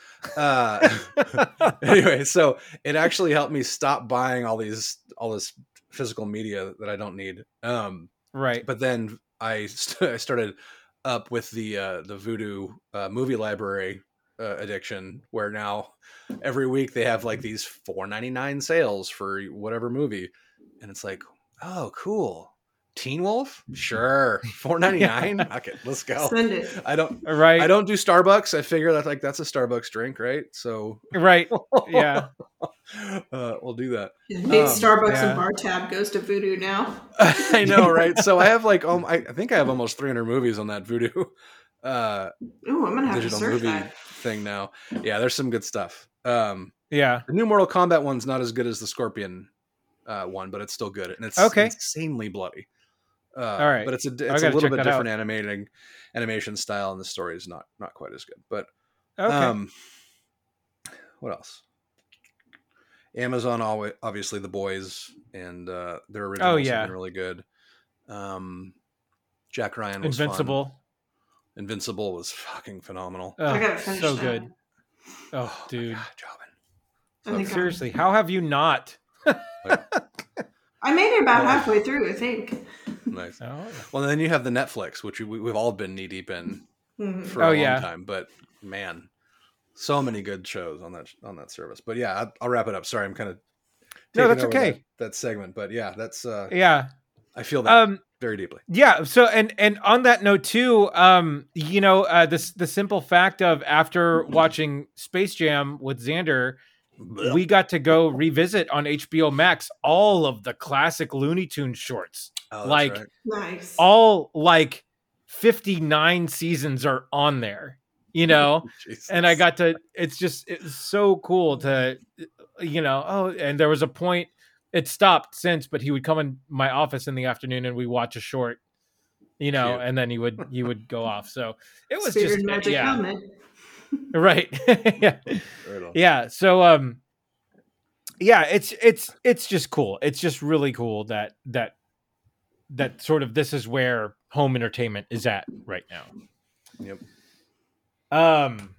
uh, anyway, so it actually helped me stop buying all these all this physical media that I don't need. Um, Right. but then I st- I started up with the uh, the Vudu uh, movie library uh, addiction, where now every week they have like these four ninety-nine sales for whatever movie, and it's like, oh, cool. Teen Wolf, sure, four ninety-nine. Okay, let's go. Send it. I don't. Right. I don't do Starbucks. I figure that like that's a Starbucks drink, right? So Right. Yeah. uh, we'll do that. It makes Um, Starbucks yeah. and Bar Tab goes to Voodoo now. I know, right? So I have like, um, I, I think I have almost three hundred movies on that Vudu uh, Ooh, I'm gonna have to digital search movie that. thing now. Yeah, there's some good stuff. Um, Yeah. the new Mortal Kombat one's not as good as the Scorpion uh, one, but it's still good, and it's Okay. insanely bloody. Uh, All right. but it's a it's a gotta little check bit that different animating animation style, and the story is not not quite as good. But Okay. um, what else? Amazon, always obviously The Boys and uh, their originals Oh, yeah. have been really good. Um, Jack Ryan was fun. Invincible. Invincible was fucking phenomenal. Oh, I gotta finish so that. good. Oh, dude. God, Jobin. I think I'm- Seriously, how have you not? I made it about Well- halfway through, I think. Nice. Oh, Well, then you have the Netflix, which we, we've all been knee deep in Mhm. for Oh, a long yeah. time. But man, so many good shows on that on that service. But yeah, I'll, I'll wrap it up. Sorry, I'm kind of No, that's okay. That, that segment, but yeah, that's uh, yeah. I feel that Um, very deeply. Yeah. So, and and on that note too, um, you know, uh, this the simple fact of after watching Space Jam with Xander, we got to go revisit on H B O Max all of the classic Looney Tunes shorts. Oh, that's like right. Nice. all like fifty-nine seasons are on there, you know. Jesus. And I got to, it's just, it's so cool to, you know, oh, and there was a point it stopped since, but he would come in my office in the afternoon and we watch a short, you know, Cute. and then he would he would go off. So it was Spirit just and magic yeah, helmet. right, yeah, Right on. yeah. So um, yeah, it's it's it's just cool. It's just really cool that that that sort of this is where home entertainment is at right now. Yep. Um.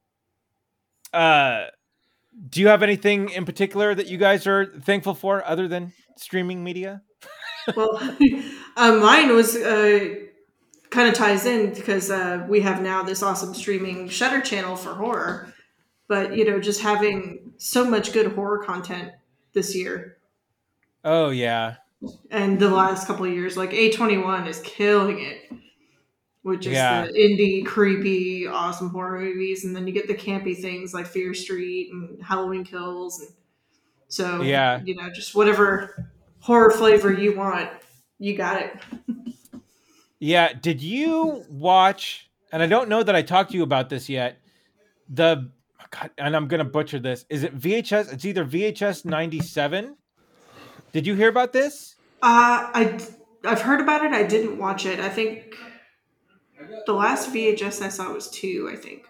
Uh, do you have anything in particular that you guys are thankful for other than streaming media? Well, uh, mine was uh, kind of ties in because uh, we have now this awesome streaming Shudder channel for horror. But, you know, just having so much good horror content this year Oh yeah, and the last couple of years, like A twenty-one is killing it, which is Yeah. the indie, creepy, awesome horror movies. And then you get the campy things like Fear Street and Halloween Kills. And so, Yeah. you know, just whatever horror flavor you want, you got it. yeah. Did you watch? And I don't know that I talked to you about this yet. The God, and I'm gonna butcher this. Is it V H S? It's either V H S ninety-seven. Did you hear about this? Uh, I, I've heard about it. I didn't watch it. I think the last V H S I saw was two, I think.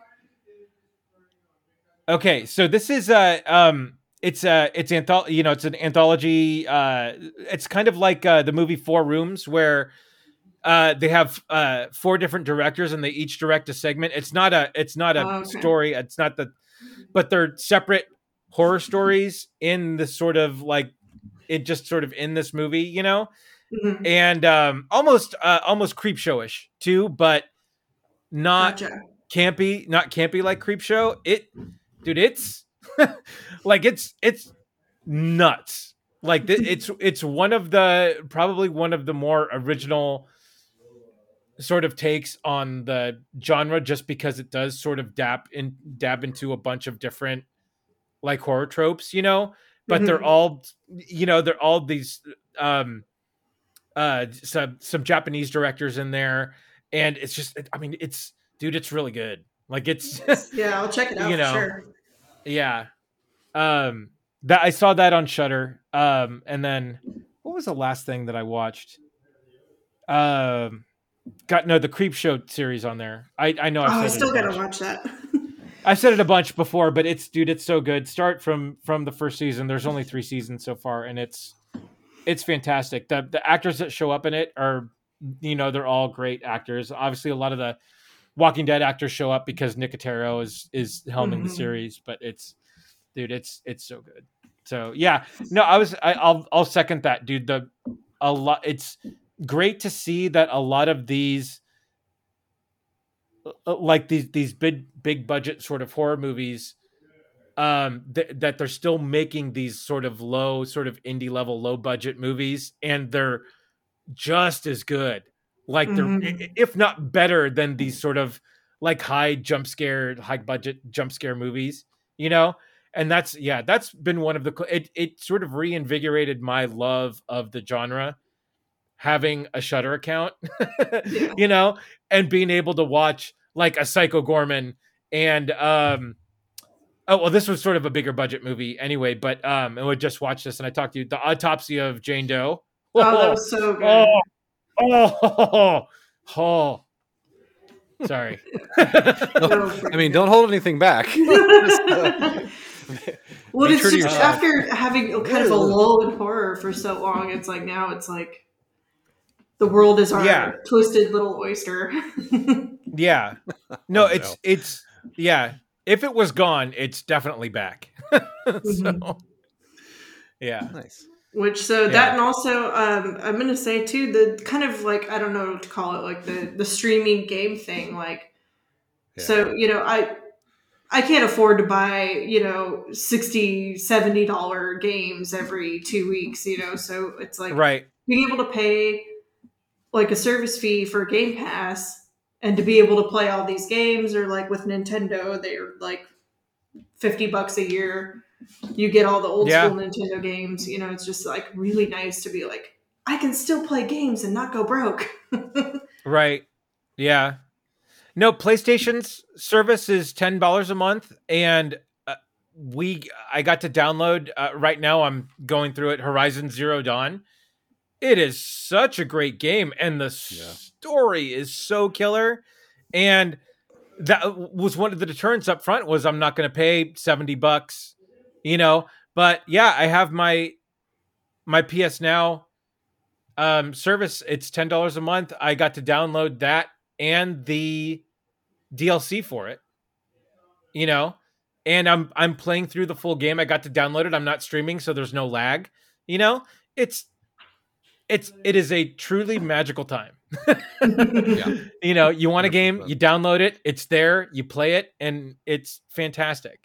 Okay, so this is uh um it's uh it's antholo- you know it's an anthology. Uh, it's kind of like uh, the movie Four Rooms, where uh they have uh four different directors and they each direct a segment. It's not a it's not a Oh, okay. story. It's not the, but they're separate horror stories in this sort of like it just sort of in this movie, you know, Mhm. and um almost uh, almost creep showish too, but not Gotcha. campy, not campy like Creep Show. It, dude, it's like it's it's nuts. Like th- it's it's one of the probably one of the more original sort of takes on the genre, just because it does sort of dab in dab into a bunch of different like horror tropes, you know. But they're Mhm. all, you know, they're all these um uh some some Japanese directors in there, and it's just, I mean, it's dude, it's really good. Like it's Yeah, I'll check it out You for know. sure. yeah. Um that I saw that on Shudder. Um and then what was the last thing that I watched? Um got no the Creep Show series on there. I I know I've Oh, said I it still a gotta bunch. watch that. I've said it a bunch before, but it's dude, it's so good. Start from from the first season. There's only three seasons so far, and it's it's fantastic. The the actors that show up in it are, you know, they're all great actors. Obviously, a lot of the Walking Dead actors show up because Nicotero is is helming the Mhm. series, but it's dude, it's it's so good. So yeah, no, I was I, I'll I'll second that, dude. The a lot. It's great to see that a lot of these uh, like these these big big budget sort of horror movies, um th- that they're still making these sort of low sort of indie level low budget movies, and they're just as good, like they're Mhm. i- if not better than these sort of like high jump scare high budget jump scare movies, you know. And that's yeah that's been one of the cl- it, it sort of reinvigorated my love of the genre, having a Shudder account, Yeah. you know, and being able to watch like a Psycho Gorman and um oh well, this was sort of a bigger budget movie anyway, but um and we just watched this and I talked to you, The Autopsy of Jane Doe. Oh, that was so good. oh, oh, oh. Sorry. Go for I mean, it. don't hold anything back. Just, uh, Well, be it's true to just yourself. after having a kind of a lull in horror for so long, it's like now it's like the world is our Yeah. twisted little oyster. Yeah. No, Oh, it's no. it's yeah. If it was gone, it's definitely back. Mm-hmm. So yeah. Nice. Which so Yeah. that, and also um, I'm gonna say too, the kind of like, I don't know what to call it, like the the streaming game thing, like Yeah. so you know I I can't afford to buy, you know, sixty, seventy dollar games every two weeks, you know, so it's like Right. being able to pay like a service fee for Game Pass and to be able to play all these games, or like with Nintendo, they're like fifty bucks a year. You get all the old Yeah. school Nintendo games, you know, it's just like really nice to be like, I can still play games and not go broke. Right. Yeah. No, PlayStation's service is ten dollars a month, and uh, we I got to download uh, right now. I'm going through it. Horizon Zero Dawn. It is such a great game, and the Yeah. story is so killer. And that was one of the deterrents up front was I'm not going to pay seventy bucks, you know. But yeah, I have my my P S Now um, service. It's ten dollars a month. I got to download that and the D L C for it, you know. And I'm I'm playing through the full game. I got to download it. I'm not streaming, so there's no lag. You know, it's it's it is a truly magical time. Yeah. You know, you want a game, one hundred percent. you download it, it's there, you play it, and it's fantastic.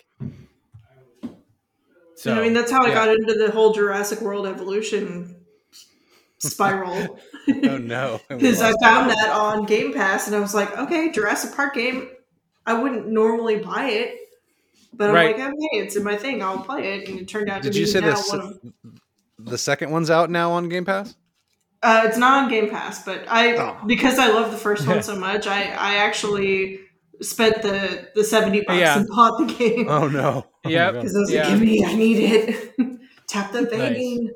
So I mean, that's how I yeah. got into the whole Jurassic World evolution spiral. Oh no! Because I found that on Game Pass, and I was like, okay, Jurassic Park game. I wouldn't normally buy it, but I'm Right. like, okay, it's in my thing. I'll play it, and it turned out Did to you be say now this? one of. The second one's out now on Game Pass. Uh, it's not on Game Pass, but I Oh. because I love the first one so much, I I actually spent the the seventy bucks Yeah. and bought the game. Oh no! Oh, Yep. my God. Because I was Yeah. like, give me, I need it. Tap the vein.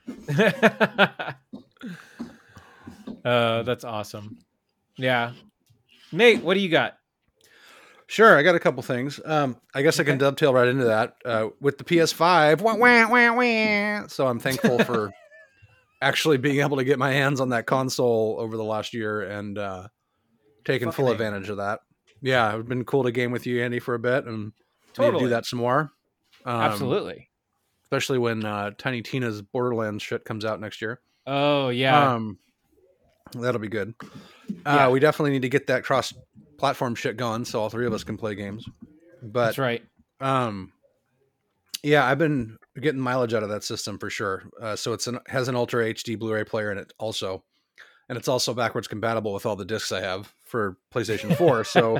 uh, that's awesome. Yeah. Nate, what do you got? Sure, I got a couple things. Um, I guess I can Okay. dovetail right into that uh, with the P S five. Wah, wah, wah, wah. So I'm thankful for actually being able to get my hands on that console over the last year and uh, taking full Fucking A. advantage of that. Yeah, it's been cool to game with you, Andy, for a bit, and need to Totally. do that some more. Um, Absolutely. especially when uh, Tiny Tina's Borderlands shit comes out next year. Oh yeah. Um, that'll be good. Yeah. Uh, we definitely need to get that cross-platform shit going, so all three of us can play games. But that's right. um, yeah, I've been getting mileage out of that system for sure. Uh, so it's an, has an Ultra H D Blu-ray player in it also, and it's also backwards compatible with all the discs I have for PlayStation four. So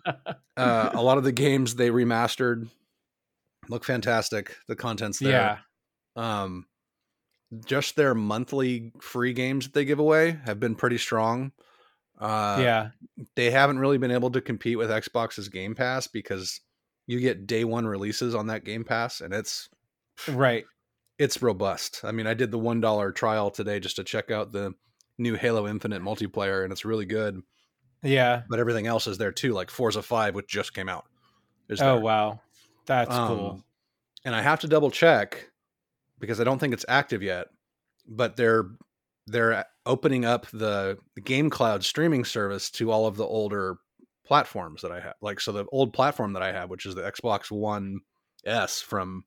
uh, a lot of the games they remastered look fantastic. The content's there. Yeah. Um, just their monthly free games that they give away have been pretty strong. Uh, yeah. They haven't really been able to compete with Xbox's Game Pass because you get day one releases on that Game Pass, and it's Right. it's robust. I mean, I did the one dollar trial today just to check out the new Halo Infinite multiplayer, and it's really good. Yeah. But everything else is there too, like Forza five, which just came out. is Oh there. wow. That's Um, cool. And I have to double check because I don't think it's active yet. But they're they're opening up the, the Game Cloud streaming service to all of the older platforms that I have. Like, so the old platform that I have, which is the Xbox One S from,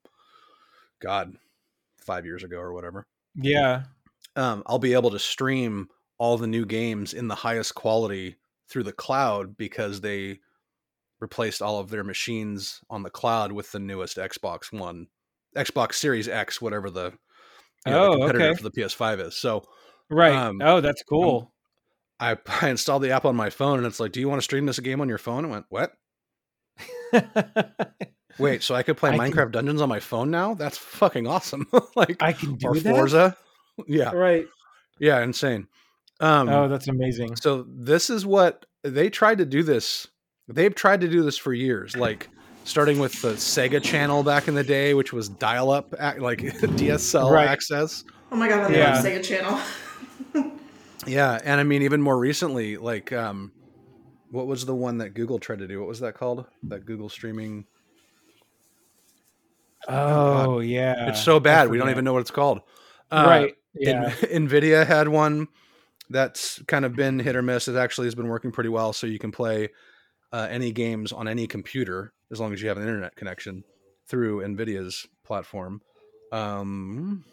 God, five years ago or whatever. Yeah. Um, I'll be able to stream all the new games in the highest quality through the cloud because they replaced all of their machines on the cloud with the newest Xbox One, Xbox Series X, whatever the, you know, the Oh, competitor okay. for the P S five is. So Right. um, oh, that's cool. I, I installed the app on my phone, and it's like, do you want to stream this game on your phone? I went, what? Wait, so I could play I Minecraft can- Dungeons on my phone now? That's fucking awesome. Like, I can do or that. Forza. Yeah. Right. Yeah. Insane. Um, Oh, that's amazing. So this is what they tried to do this. They've tried to do this for years, like starting with the Sega channel back in the day, which was dial up, like D S L Right. access. Oh my god, I Yeah. love Sega Channel. Yeah. And I mean, even more recently, like, um, what was the one that Google tried to do? What was that called? That Google streaming. Oh yeah. It's so I bad. We don't forget. even know what it's called. Uh, Right. Yeah. In, NVIDIA had one that's kind of been hit or miss. It actually has been working pretty well. So you can play uh, any games on any computer as long as you have an internet connection through NVIDIA's platform. Um,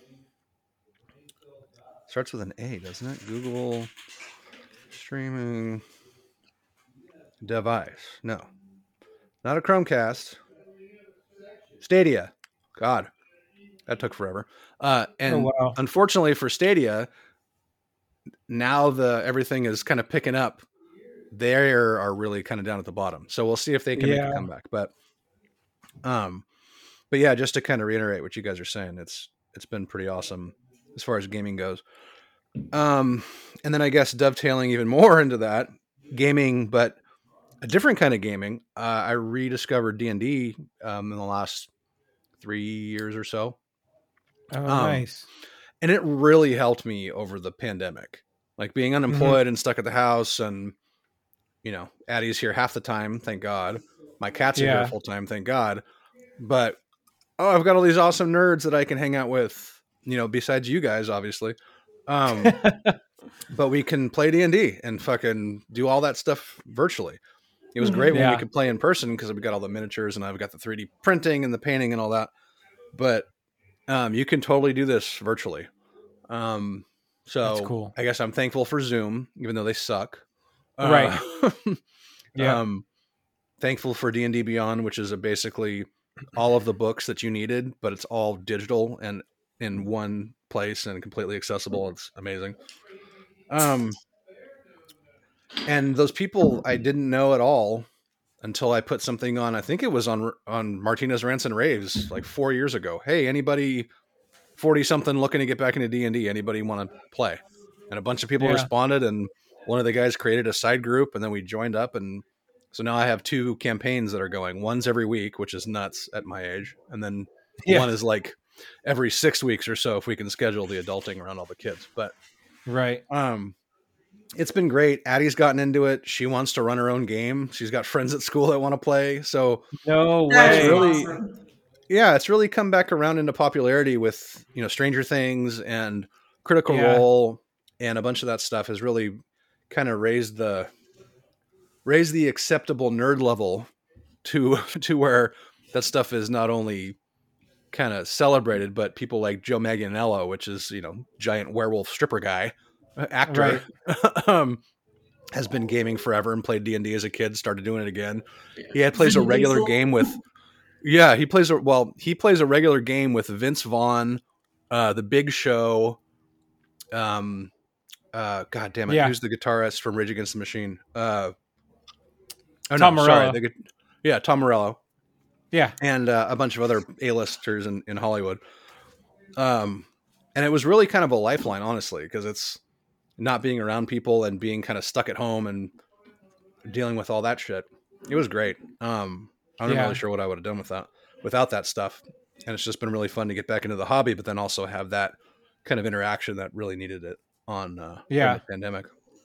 starts with an A, doesn't it? Google streaming device. No, not a Chromecast. Stadia. God, that took forever. Uh, and Oh, wow. unfortunately for Stadia, now the everything is kind of picking up. They are really kind of down at the bottom. So we'll see if they can make Yeah. a comeback. But, um, but yeah, just to kind of reiterate what you guys are saying, it's it's been pretty awesome as far as gaming goes. Um, and then I guess dovetailing even more into that gaming, but a different kind of gaming. Uh, I rediscovered D and D um, in the last three years or so. Oh, Um, nice. And it really helped me over the pandemic, like being unemployed and stuck at the house. And, you know, Addie's here half the time. Thank God. My cats are Yeah. here full time. Thank God. But, oh, I've got all these awesome nerds that I can hang out with, you know, besides you guys, obviously. Um, but we can play D and D and fucking do all that stuff virtually. It was Mhm. great when we Yeah. could play in person because we got all the miniatures and I've got the three D printing and the painting and all that. But um, you can totally do this virtually. Um, so That's cool. I guess I'm thankful for Zoom, even though they suck. Right. Uh, Yeah. um, thankful for D and D Beyond, which is a basically all of the books that you needed, but it's all digital and in one place and completely accessible. It's amazing. Um, and those people I didn't know at all until I put something on. I think it was on on Martinez Rants and Raves like four years ago. Hey, anybody forty something looking to get back into D and D? Anybody want to play? And a bunch of people Yeah. responded, and one of the guys created a side group, and then we joined up, and so now I have two campaigns that are going. One's every week, which is nuts at my age, and then Yeah. one is like every six weeks or so if we can schedule the adulting around all the kids. But Right. um, it's been great. Addie's gotten into it. She wants to run her own game. She's got friends at school that want to play. So No That way. is really- awesome. yeah, it's really come back around into popularity with, you know, Stranger Things and Critical Yeah. Role, and a bunch of that stuff has really kind of raised the raised the acceptable nerd level to to where that stuff is not only kind of celebrated, but people like Joe Manganiello, which is, you know, giant werewolf stripper guy, uh, actor, um, has been gaming forever and played D and D as a kid, started doing it again. He had plays a Vin regular Diesel. game with yeah, he plays a well, he plays a regular game with Vince Vaughn, uh, the Big Show, um uh god damn it, Yeah. who's the guitarist from Rage Against the Machine? Uh oh Tom no, sorry, Morello. the, gu- yeah, Tom Morello. Yeah. And uh, a bunch of other A-listers in, in Hollywood. Um, and it was really kind of a lifeline, honestly, because it's not being around people and being kind of stuck at home and dealing with all that shit. It was great. Um, I'm not Yeah. really sure what I would have done with that without that stuff. And it's just been really fun to get back into the hobby, but then also have that kind of interaction that really needed it on uh, during Yeah. the pandemic.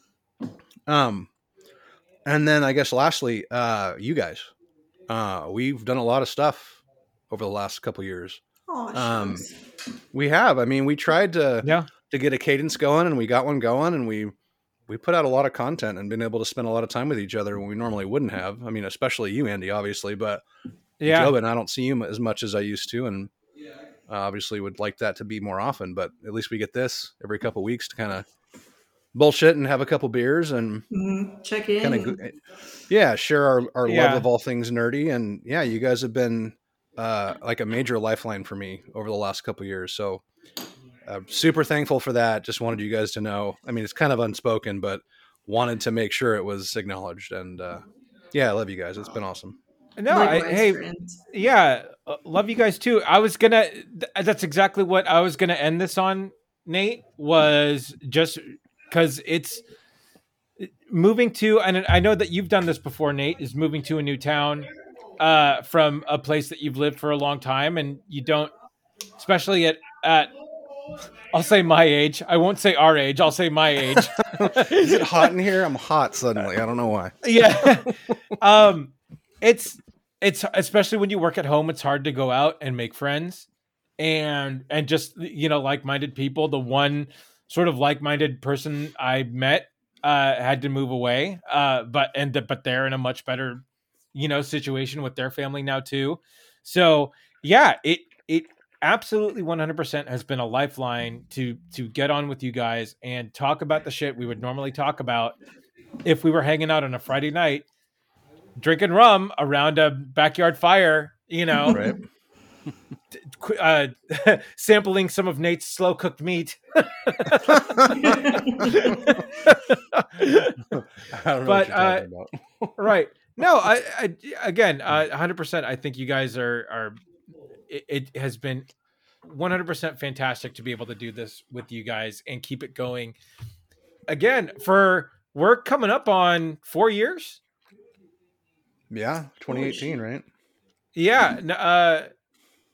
Um, and then I guess lastly, uh, you guys. Uh, we've done a lot of stuff over the last couple years. Oh, Um, shucks. We have. I mean, we tried to Yeah. to get a cadence going, and we got one going, and we we put out a lot of content and been able to spend a lot of time with each other when we normally wouldn't have. I mean, especially you, Andy, obviously, but Yeah. Joe, and I don't see you as much as I used to, and uh, obviously would like that to be more often. But at least we get this every couple weeks to kind of bullshit and have a couple beers and Mhm. Check in. kind of yeah share our, our Yeah. love of all things nerdy. And yeah, you guys have been uh like a major lifeline for me over the last couple years, so I'm super thankful for that. Just wanted you guys to know. I mean, it's kind of unspoken, but wanted to make sure it was acknowledged. And uh yeah, I love you guys. It's been awesome. No, I, Likewise, hey, friends. yeah, uh, love you guys too. I was gonna. Th- that's exactly what I was gonna end this on. Nate was just because it's moving to, and I know that you've done this before. Nate is moving to a new town uh, from a place that you've lived for a long time, and you don't, especially at at. I'll say my age. I won't say our age. I'll say my age. Is it hot in here? I'm hot suddenly. I don't know why. Yeah. um it's it's especially when you work at home, it's hard to go out and make friends and and just, you know, like-minded people. The one sort of like-minded person I met uh had to move away, uh but and the, but they're in a much better, you know, situation with their family now too. So yeah, it it absolutely one hundred percent has been a lifeline to to get on with you guys and talk about the shit we would normally talk about if we were hanging out on a Friday night, drinking rum around a backyard fire, you know, Right. qu- uh, sampling some of Nate's slow cooked meat. I don't know But, what you're uh, talking about. Right. No, I, I again, uh, one hundred percent. I think you guys are, are it, it has been one hundred percent fantastic to be able to do this with you guys and keep it going. Again, for we're coming up on four years. Yeah, twenty eighteen, right? Yeah. n- Uh,